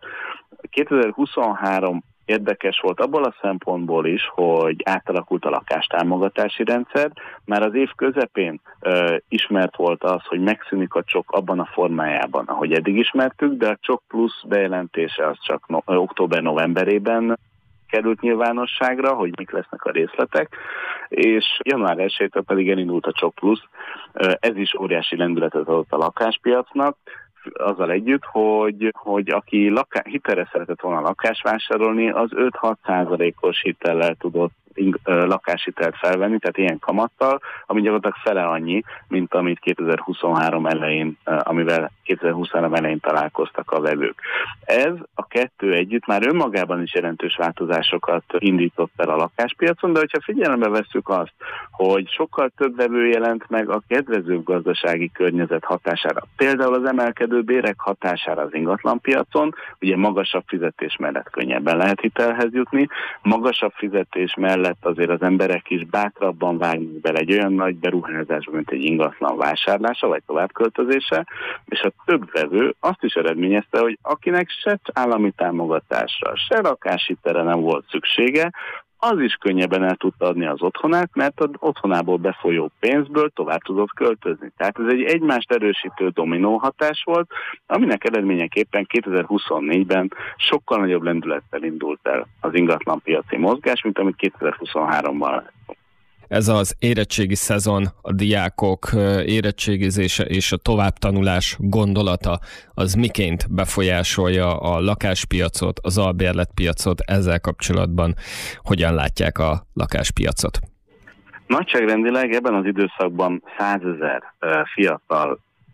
2023 érdekes volt abból a szempontból is, hogy átalakult a lakástámogatási rendszer. Már az év közepén ismert volt az, hogy megszűnik a csok abban a formájában, ahogy eddig ismertük, de a csok plusz bejelentése az csak október-novemberében került nyilvánosságra, hogy mik lesznek a részletek, és január 1-től pedig elindult a csok plusz. Ez is óriási lendületet adott a lakáspiacnak, azzal együtt, hogy aki hitelre szeretett volna lakást vásárolni, az 5-6%-os hitellel tudott lakáshitelt felvenni, tehát ilyen kamattal, ami gyakorlatilag fele annyi, mint amit 2023 elején, amivel 2023 elején találkoztak a vevők. Ez a kettő együtt már önmagában is jelentős változásokat indított el a lakáspiacon, de hogyha figyelembe vesszük azt, hogy sokkal több vevő jelent meg a kedvezőbb gazdasági környezet hatására, például az emelkedő bérek hatására az ingatlanpiacon, ugye magasabb fizetés mellett könnyebben lehet hitelhez jutni, magasabb fizetés mellett azért az emberek is bátrabban vágnak bele egy olyan nagy beruházásba, mint egy ingatlan vásárlása vagy továbbköltözése, és a több vevő azt is eredményezte, hogy akinek se állami támogatásra, se lakáshitelre nem volt szüksége, az is könnyebben el tudta adni az otthonát, mert az otthonából befolyó pénzből tovább tudott költözni. Tehát ez egy egymást erősítő dominó hatás volt, aminek eredményeképpen 2024-ben sokkal nagyobb lendülettel indult el az ingatlanpiaci mozgás, mint amit 2023-ban. Ez az érettségi szezon, a diákok érettségizése és a továbbtanulás gondolata, az miként befolyásolja a lakáspiacot, az albérletpiacot, ezzel kapcsolatban hogyan látják a lakáspiacot? Nagyságrendileg ebben az időszakban 100 000 fiatal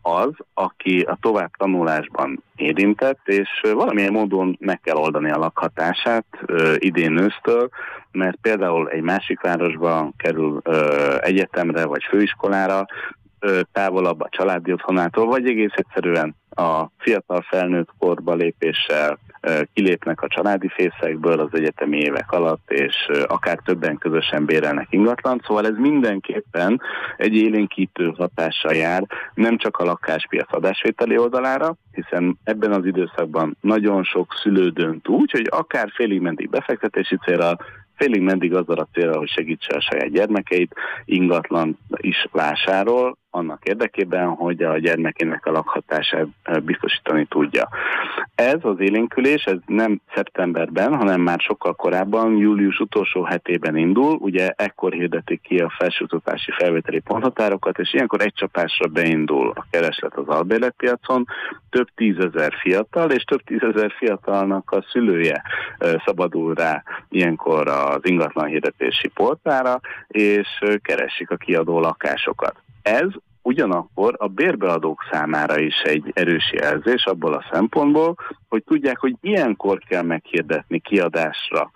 az, aki a továbbtanulásban érintett, és valamilyen módon meg kell oldani a lakhatását idén ősztől, mert például egy másik városba kerül egyetemre vagy főiskolára, távolabb a családi otthonától, vagy egész egyszerűen a fiatal felnőtt korba lépéssel kilépnek a családi fészekből az egyetemi évek alatt, és akár többen közösen bérelnek ingatlant, szóval ez mindenképpen egy élénkítő hatással jár, nem csak a lakáspiac adásvételi oldalára, hiszen ebben az időszakban nagyon sok szülő dönt úgy, hogy akár félig meddig befektetési célra, félig meddig azzal a célra, hogy segítse a saját gyermekeit, ingatlan is vásárol, annak érdekében, hogy a gyermekének a lakhatását biztosítani tudja. Ez az élénkülés, ez nem szeptemberben, hanem már sokkal korábban, július utolsó hetében indul, ugye ekkor hirdetik ki a felsőoktatási felvételi ponthatárokat, és ilyenkor egy csapásra beindul a kereslet az albérletpiacon, több tízezer fiatal, és több tízezer fiatalnak a szülője szabadul rá ilyenkor az ingatlan hirdetési portára, és keresik a kiadó lakásokat. Ez ugyanakkor a bérbeadók számára is egy erős jelzés abból a szempontból, hogy tudják, hogy ilyenkor kell meghirdetni kiadásra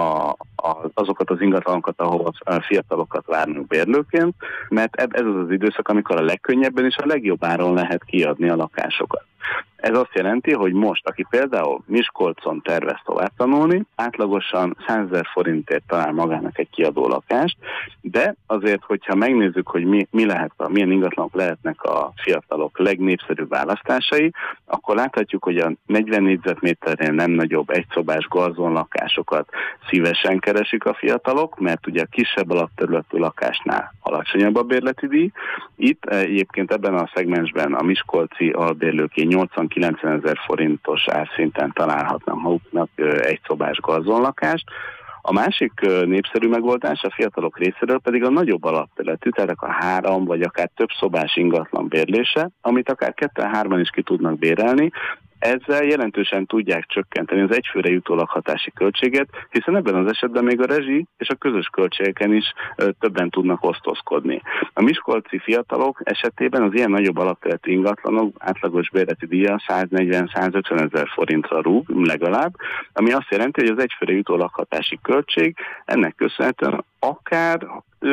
azokat az ingatlanokat, ahova a fiatalokat várnak bérlőként, mert ez az időszak, amikor a legkönnyebben és a legjobb áron lehet kiadni a lakásokat. Ez azt jelenti, hogy most, aki például Miskolcon tervez tovább tanulni, átlagosan 100 000 forintért talál magának egy kiadó lakást, de azért, hogyha megnézzük, hogy milyen ingatlanok lehetnek a fiatalok legnépszerűbb választásai, akkor láthatjuk, hogy a 40 négyzetméternél nem nagyobb egyszobás garzonlakásokat szívesen keresik a fiatalok, mert ugye a kisebb alapterületű lakásnál alacsonyabb a bérleti díj. Itt egyébként ebben a szegmensben a miskolci albérlőké 80-90 000 forintos árszinten találhatnak maguknak egyszobás garzonlakást. A másik népszerű megoldás a fiatalok részéről pedig a nagyobb alapterületű, tehát a 3 vagy akár több szobás ingatlan bérlése, amit akár 2-3-an is ki tudnak bérelni. Ezzel jelentősen tudják csökkenteni az egyfőre jutó lakhatási költséget, hiszen ebben az esetben még a rezsi és a közös költségeken is többen tudnak osztozkodni. A miskolci fiatalok esetében az ilyen nagyobb alapterületű ingatlanok átlagos bérleti díja 140-150 000 forintra rúg legalább, ami azt jelenti, hogy az egyfőre jutó lakhatási költség ennek köszönhetően akár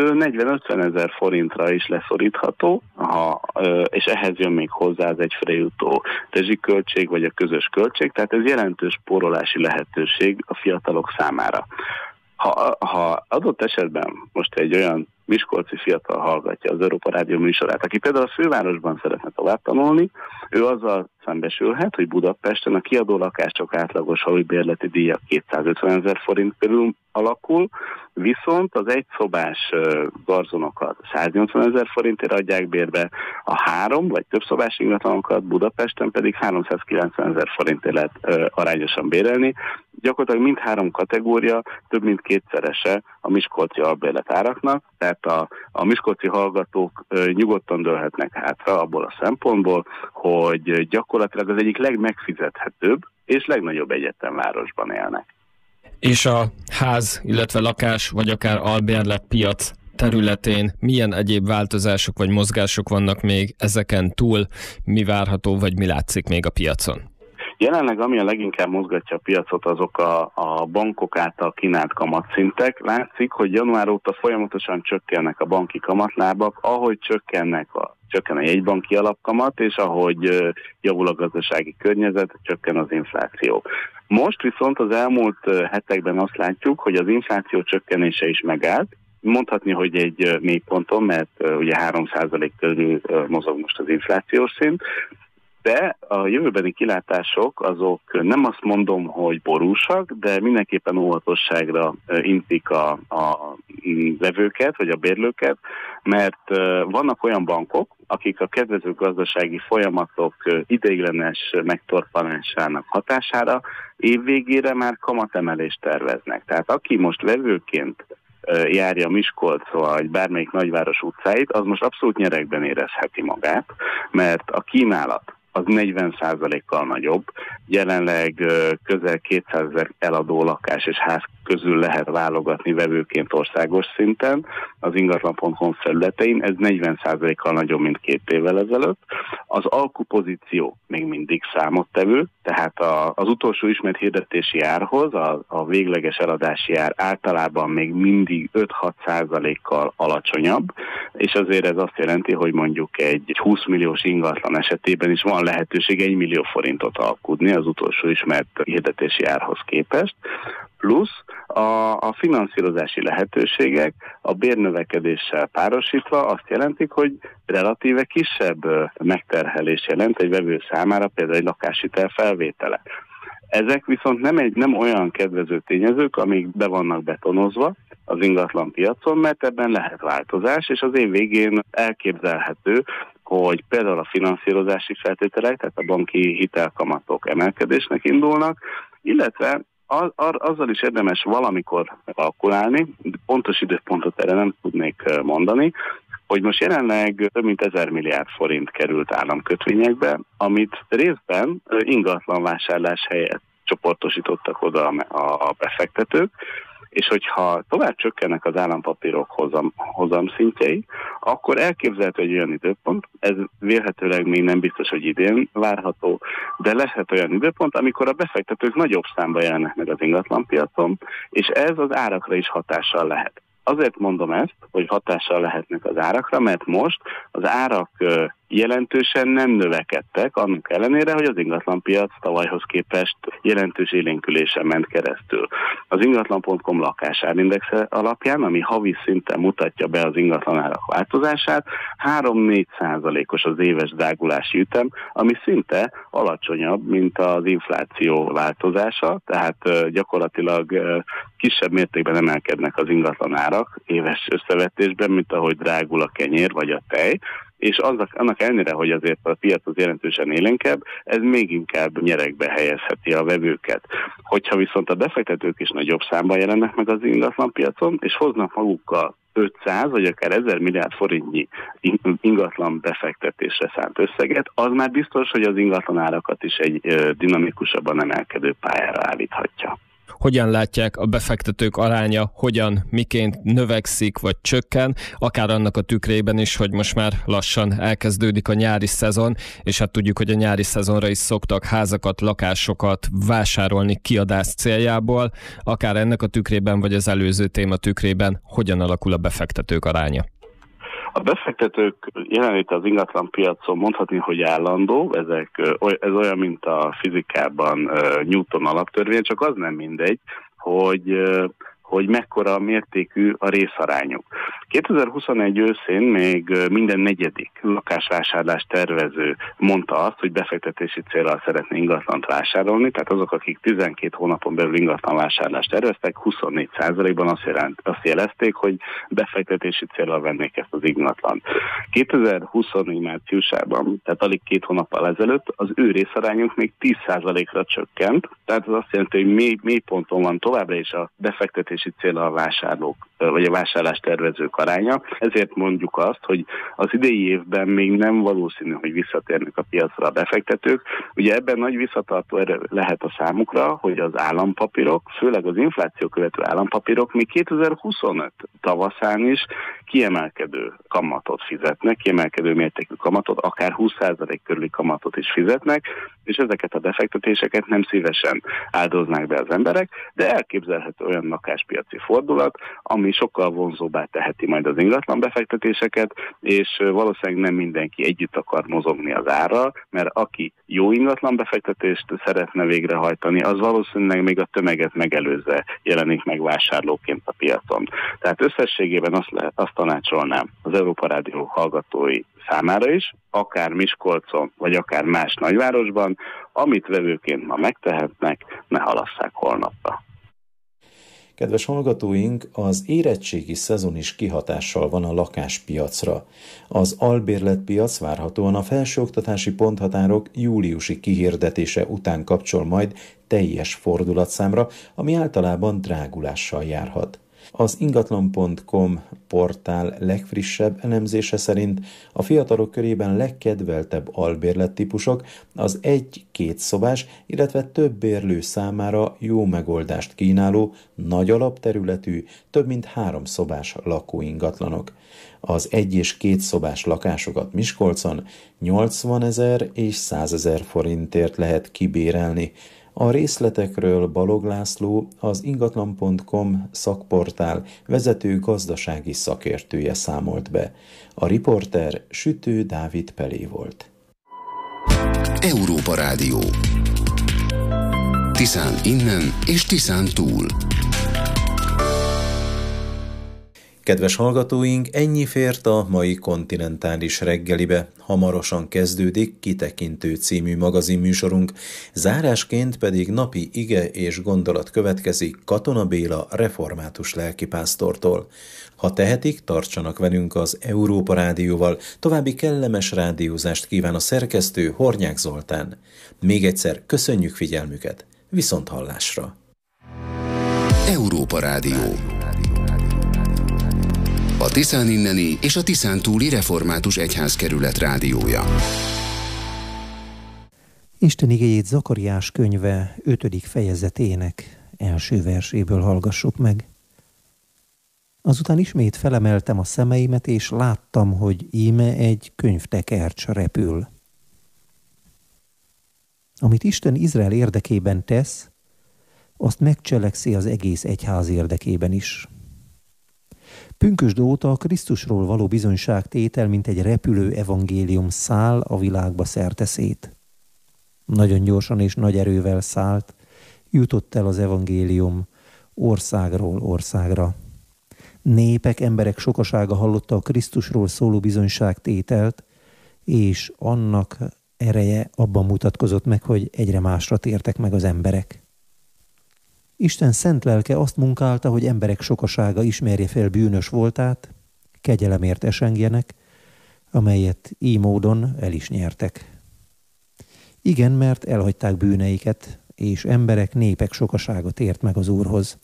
40-50 000 forintra is leszorítható, és ehhez jön még hozzá az egyfőre jutó rezsiköltség vagy a közös költség, tehát ez jelentős spórolási lehetőség a fiatalok számára. Ha adott esetben most egy olyan miskolci fiatal hallgatja az Európa Rádió műsorát, aki például a fővárosban szeretne tovább tanulni, ő azzal szembesülhet, hogy Budapesten a kiadó lakások átlagos havi bérleti díja 250 000 forint körül alakul, viszont az egyszobás garzonokat 180 000 forintért adják bérbe, a 3 vagy több szobás ingatlanokat Budapesten pedig 390 000 forintért lehet arányosan bérelni. Gyakorlatilag mindhárom kategória több mint kétszerese a miskolci albérletáraknak, tehát a miskolci hallgatók nyugodtan dőlhetnek hátra abból a szempontból, hogy gyakorlatilag az egyik legmegfizethetőbb és legnagyobb egyetemvárosban élnek. És a ház, illetve lakás, vagy akár albérletpiac területén milyen egyéb változások vagy mozgások vannak még ezeken túl, mi várható, vagy mi látszik még a piacon? Jelenleg ami a leginkább mozgatja a piacot, azok a bankok által kínált kamatszintek. Látszik, hogy január óta folyamatosan csökkennek a banki kamatlábak, ahogy csökken a jegybanki alapkamat, és ahogy javul a gazdasági környezet, csökken az infláció. Most viszont az elmúlt hetekben azt látjuk, hogy az infláció csökkenése is megállt. Mondhatni, hogy egy mélyponton, mert ugye 3% körül mozog most az inflációs szint, de a jövőbeni kilátások azok nem azt mondom, hogy borúsak, de mindenképpen óvatosságra intik a vevőket, vagy a bérlőket, mert vannak olyan bankok, akik a kedvező gazdasági folyamatok ideiglenes megtorpanásának hatására évvégére már kamatemelést terveznek. Tehát aki most vevőként járja Miskolc vagy bármelyik nagyváros utcáit, az most abszolút nyeregben érezheti magát, mert a kínálat az 40%-kal nagyobb. Jelenleg közel 200 000 eladó lakás és ház közül lehet válogatni vevőként országos szinten az ingatlan.com felületein, ez 40%-kal nagyobb, mint 2 évvel ezelőtt. Az alkupozíció még mindig számottevő, tehát az utolsó ismert hirdetési árhoz a végleges eladási ár általában még mindig 5-6%-kal alacsonyabb, és azért ez azt jelenti, hogy mondjuk egy 20 milliós ingatlan esetében is van lehetőség 1 millió forintot alkudni az utolsó ismert hirdetési árhoz képest, plusz a finanszírozási lehetőségek a bérnövekedéssel párosítva azt jelentik, hogy relatíve kisebb megterhelés jelent egy vevő számára, például egy lakáshitel felvétele. Ezek viszont nem olyan kedvező tényezők, amik be vannak betonozva az ingatlan piacon, mert ebben lehet változás, és az év végén elképzelhető, hogy például a finanszírozási feltételek, tehát a banki hitelkamatok emelkedésnek indulnak, illetve azzal is érdemes valamikor kalkulálni, pontos időpontot erre nem tudnék mondani, hogy most jelenleg több mint 1000 milliárd forint került államkötvényekbe, amit részben ingatlanvásárlás helyett csoportosítottak oda a befektetők, és hogyha tovább csökkennek az állampapírok hozamszintjei, akkor elképzelhető egy olyan időpont, ez vélhetőleg még nem biztos, hogy idén várható, de lehet olyan időpont, amikor a befektetők nagyobb számba jelennek meg az ingatlanpiacon, és ez az árakra is hatással lehet. Azért mondom ezt, hogy hatással lehetnek az árakra, mert most az árak jelentősen nem növekedtek, annak ellenére, hogy az ingatlanpiac tavalyhoz képest jelentős élénkülésen ment keresztül. Az ingatlan.com lakásárindexe alapján, ami havi szinten mutatja be az ingatlanárak változását, 3-4%-os az éves drágulási ütem, ami szinte alacsonyabb, mint az infláció változása, tehát gyakorlatilag kisebb mértékben emelkednek az ingatlanárak éves összevetésben, mint ahogy drágul a kenyér vagy a tej, és annak ellenére, hogy azért a piac az jelentősen élénkebb, ez még inkább nyeregbe helyezheti a vevőket. Hogyha viszont a befektetők is nagyobb számban jelennek meg az ingatlanpiacon, és hoznak magukkal 500 vagy akár 1000 milliárd forintnyi ingatlan befektetésre szánt összeget, az már biztos, hogy az ingatlanárakat is egy dinamikusabban emelkedő pályára állíthatja. Hogyan látják a befektetők aránya, miként növekszik vagy csökken, akár annak a tükrében is, hogy most már lassan elkezdődik a nyári szezon, és hát tudjuk, hogy a nyári szezonra is szoktak házakat, lakásokat vásárolni kiadás céljából, akár ennek a tükrében vagy az előző téma tükrében hogyan alakul a befektetők aránya? A befektetők jelenléte az ingatlanpiacon mondhatni, hogy állandó, ez olyan, mint a fizikában Newton alaptörvény, csak az nem mindegy, hogy mekkora mértékű a részarányuk. 2021 őszén még minden negyedik lakásvásárlást tervező mondta azt, hogy befektetési céllal szeretne ingatlant vásárolni, tehát azok, akik 12 hónapon belül ingatlanvásárlást terveztek, 24%-ban azt jelezték, hogy befektetési céllal vennék ezt az ingatlant. 2024 márciusában, tehát alig 2 hónappal ezelőtt az ő részarányunk még 10%-ra csökkent, tehát az azt jelenti, hogy mély ponton van továbbra is a befektetési céllal a vásárlók, vagy a vásárlás tervezők aránya. Ezért mondjuk azt, hogy az idei évben még nem valószínű, hogy visszatérnek a piacra a befektetők. Ugye ebben nagy visszatartó erő lehet a számukra, hogy az állampapírok, főleg az infláció követő állampapírok még 2025 tavaszán is kiemelkedő kamatot fizetnek, kiemelkedő mértékű kamatot, akár 20% körüli kamatot is fizetnek, és ezeket a befektetéseket nem szívesen áldoznák be az emberek, de elképzelhető olyan lakáspiaci fordulat, ami sokkal vonzóbbá teheti majd az ingatlan befektetéseket, és valószínűleg nem mindenki együtt akar mozogni az árral, mert aki jó ingatlan befektetést szeretne végrehajtani, az valószínűleg még a tömeget megelőzve jelenik meg vásárlóként a piacon. Tehát összességében azt tanácsolnám az Európa Rádió hallgatói számára is, akár Miskolcon, vagy akár más nagyvárosban, amit vevőként ma megtehetnek, ne halasszák holnapra. Kedves hallgatóink, az érettségi szezon is kihatással van a lakáspiacra. Az albérletpiac várhatóan a felsőoktatási ponthatárok júliusi kihirdetése után kapcsol majd teljes fordulatszámra, ami általában drágulással járhat. Az ingatlan.com portál legfrissebb elemzése szerint a fiatalok körében legkedveltebb albérlettípusok az 1-2 szobás, illetve több bérlő számára jó megoldást kínáló, nagy alapterületű, több mint 3 szobás lakóingatlanok. Az 1 és 2 szobás lakásokat Miskolcon 80 000 és 100 000 forintért lehet kibérelni. A részletekről Balog László, az ingatlan.com szakportál vezető gazdasági szakértője számolt be. A riporter Sütő Dávid Pelé volt. Európa Rádió. Tiszán innen és Tiszán túl. Kedves hallgatóink, ennyi fért a mai kontinentális reggelibe. Hamarosan kezdődik Kitekintő című magazinműsorunk, zárásként pedig napi ige és gondolat következik Katona Béla református lelkipásztortól. Ha tehetik, tartsanak velünk az Európa Rádióval, további kellemes rádiózást kíván a szerkesztő Hornyák Zoltán. Még egyszer köszönjük figyelmüket, viszonthallásra! Európa Rádió. A Tiszán inneni és a Tiszán túli református egyházkerület rádiója. Isten igéjét Zakariás könyve 5. fejezetének első verséből hallgassuk meg. Azután ismét felemeltem a szemeimet, és láttam, hogy íme egy könyvtekercs repül. Amit Isten Izrael érdekében tesz, azt megcselekszi az egész egyház érdekében is. Pünkösd óta a Krisztusról való bizonyságtétel, mint egy repülő evangélium száll a világba szerteszét. Nagyon gyorsan és nagy erővel szállt, jutott el az evangélium országról országra. Népek, emberek sokasága hallotta a Krisztusról szóló bizonyságtételt, és annak ereje abban mutatkozott meg, hogy egyre másra tértek meg az emberek. Isten szent lelke azt munkálta, hogy emberek sokasága ismerje fel bűnös voltát, kegyelemért esengjenek, amelyet így módon el is nyertek. Igen, mert elhagyták bűneiket, és emberek, népek sokasága tért meg az Úrhoz.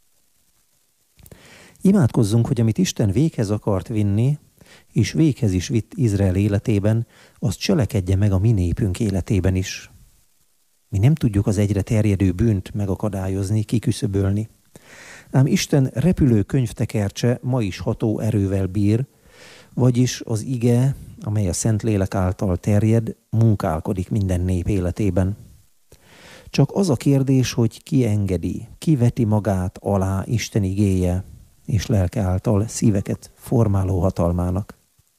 Imádkozzunk, hogy amit Isten véghez akart vinni, és véghez is vitt Izrael életében, az cselekedje meg a mi népünk életében is. Mi nem tudjuk az egyre terjedő bűnt megakadályozni, kiküszöbölni. Ám Isten repülő könyvtekercse ma is ható erővel bír, vagyis az ige, amely a Szentlélek által terjed, munkálkodik minden nép életében. Csak az a kérdés, hogy ki engedi, ki veti magát alá Isten igéje és lelke által szíveket formáló hatalmának.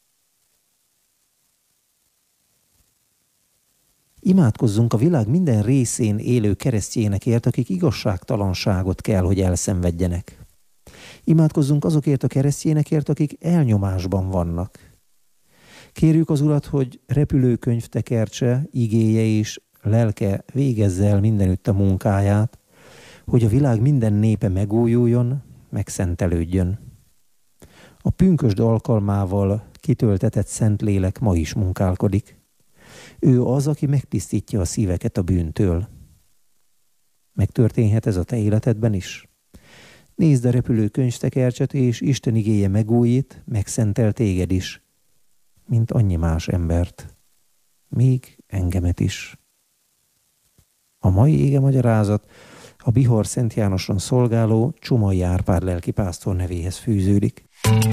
Imádkozzunk a világ minden részén élő keresztjénekért, akik igazságtalanságot kell, hogy elszenvedjenek. Imádkozzunk azokért a keresztjénekért, akik elnyomásban vannak. Kérjük az Urat, hogy repülőkönyvtekercse, igéje és lelke végezze el mindenütt a munkáját, hogy a világ minden népe megújuljon, megszentelődjön. A pünkösd alkalmával kitöltetett Szentlélek ma is munkálkodik. Ő az, aki megtisztítja a szíveket a bűntől. Megtörténhet ez a te életedben is? Nézd a repülő könyvtekercset, és Isten igéje megújít, megszentel téged is, mint annyi más embert, még engemet is. A mai ége magyarázat a Bihar Szent Jánoson szolgáló Csumai Árpád lelkipásztor nevéhez fűződik.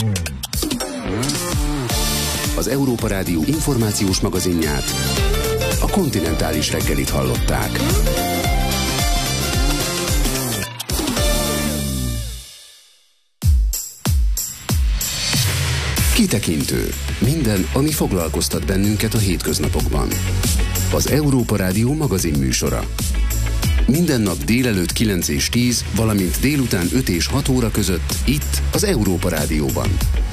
Az Európa Rádió információs magazinját, a kontinentális reggelit hallották. Kitekintő. Minden, ami foglalkoztat bennünket a hétköznapokban. Az Európa Rádió magazinműsora. Minden nap délelőtt 9 és 10, valamint délután 5 és 6 óra között itt az Európa Rádióban.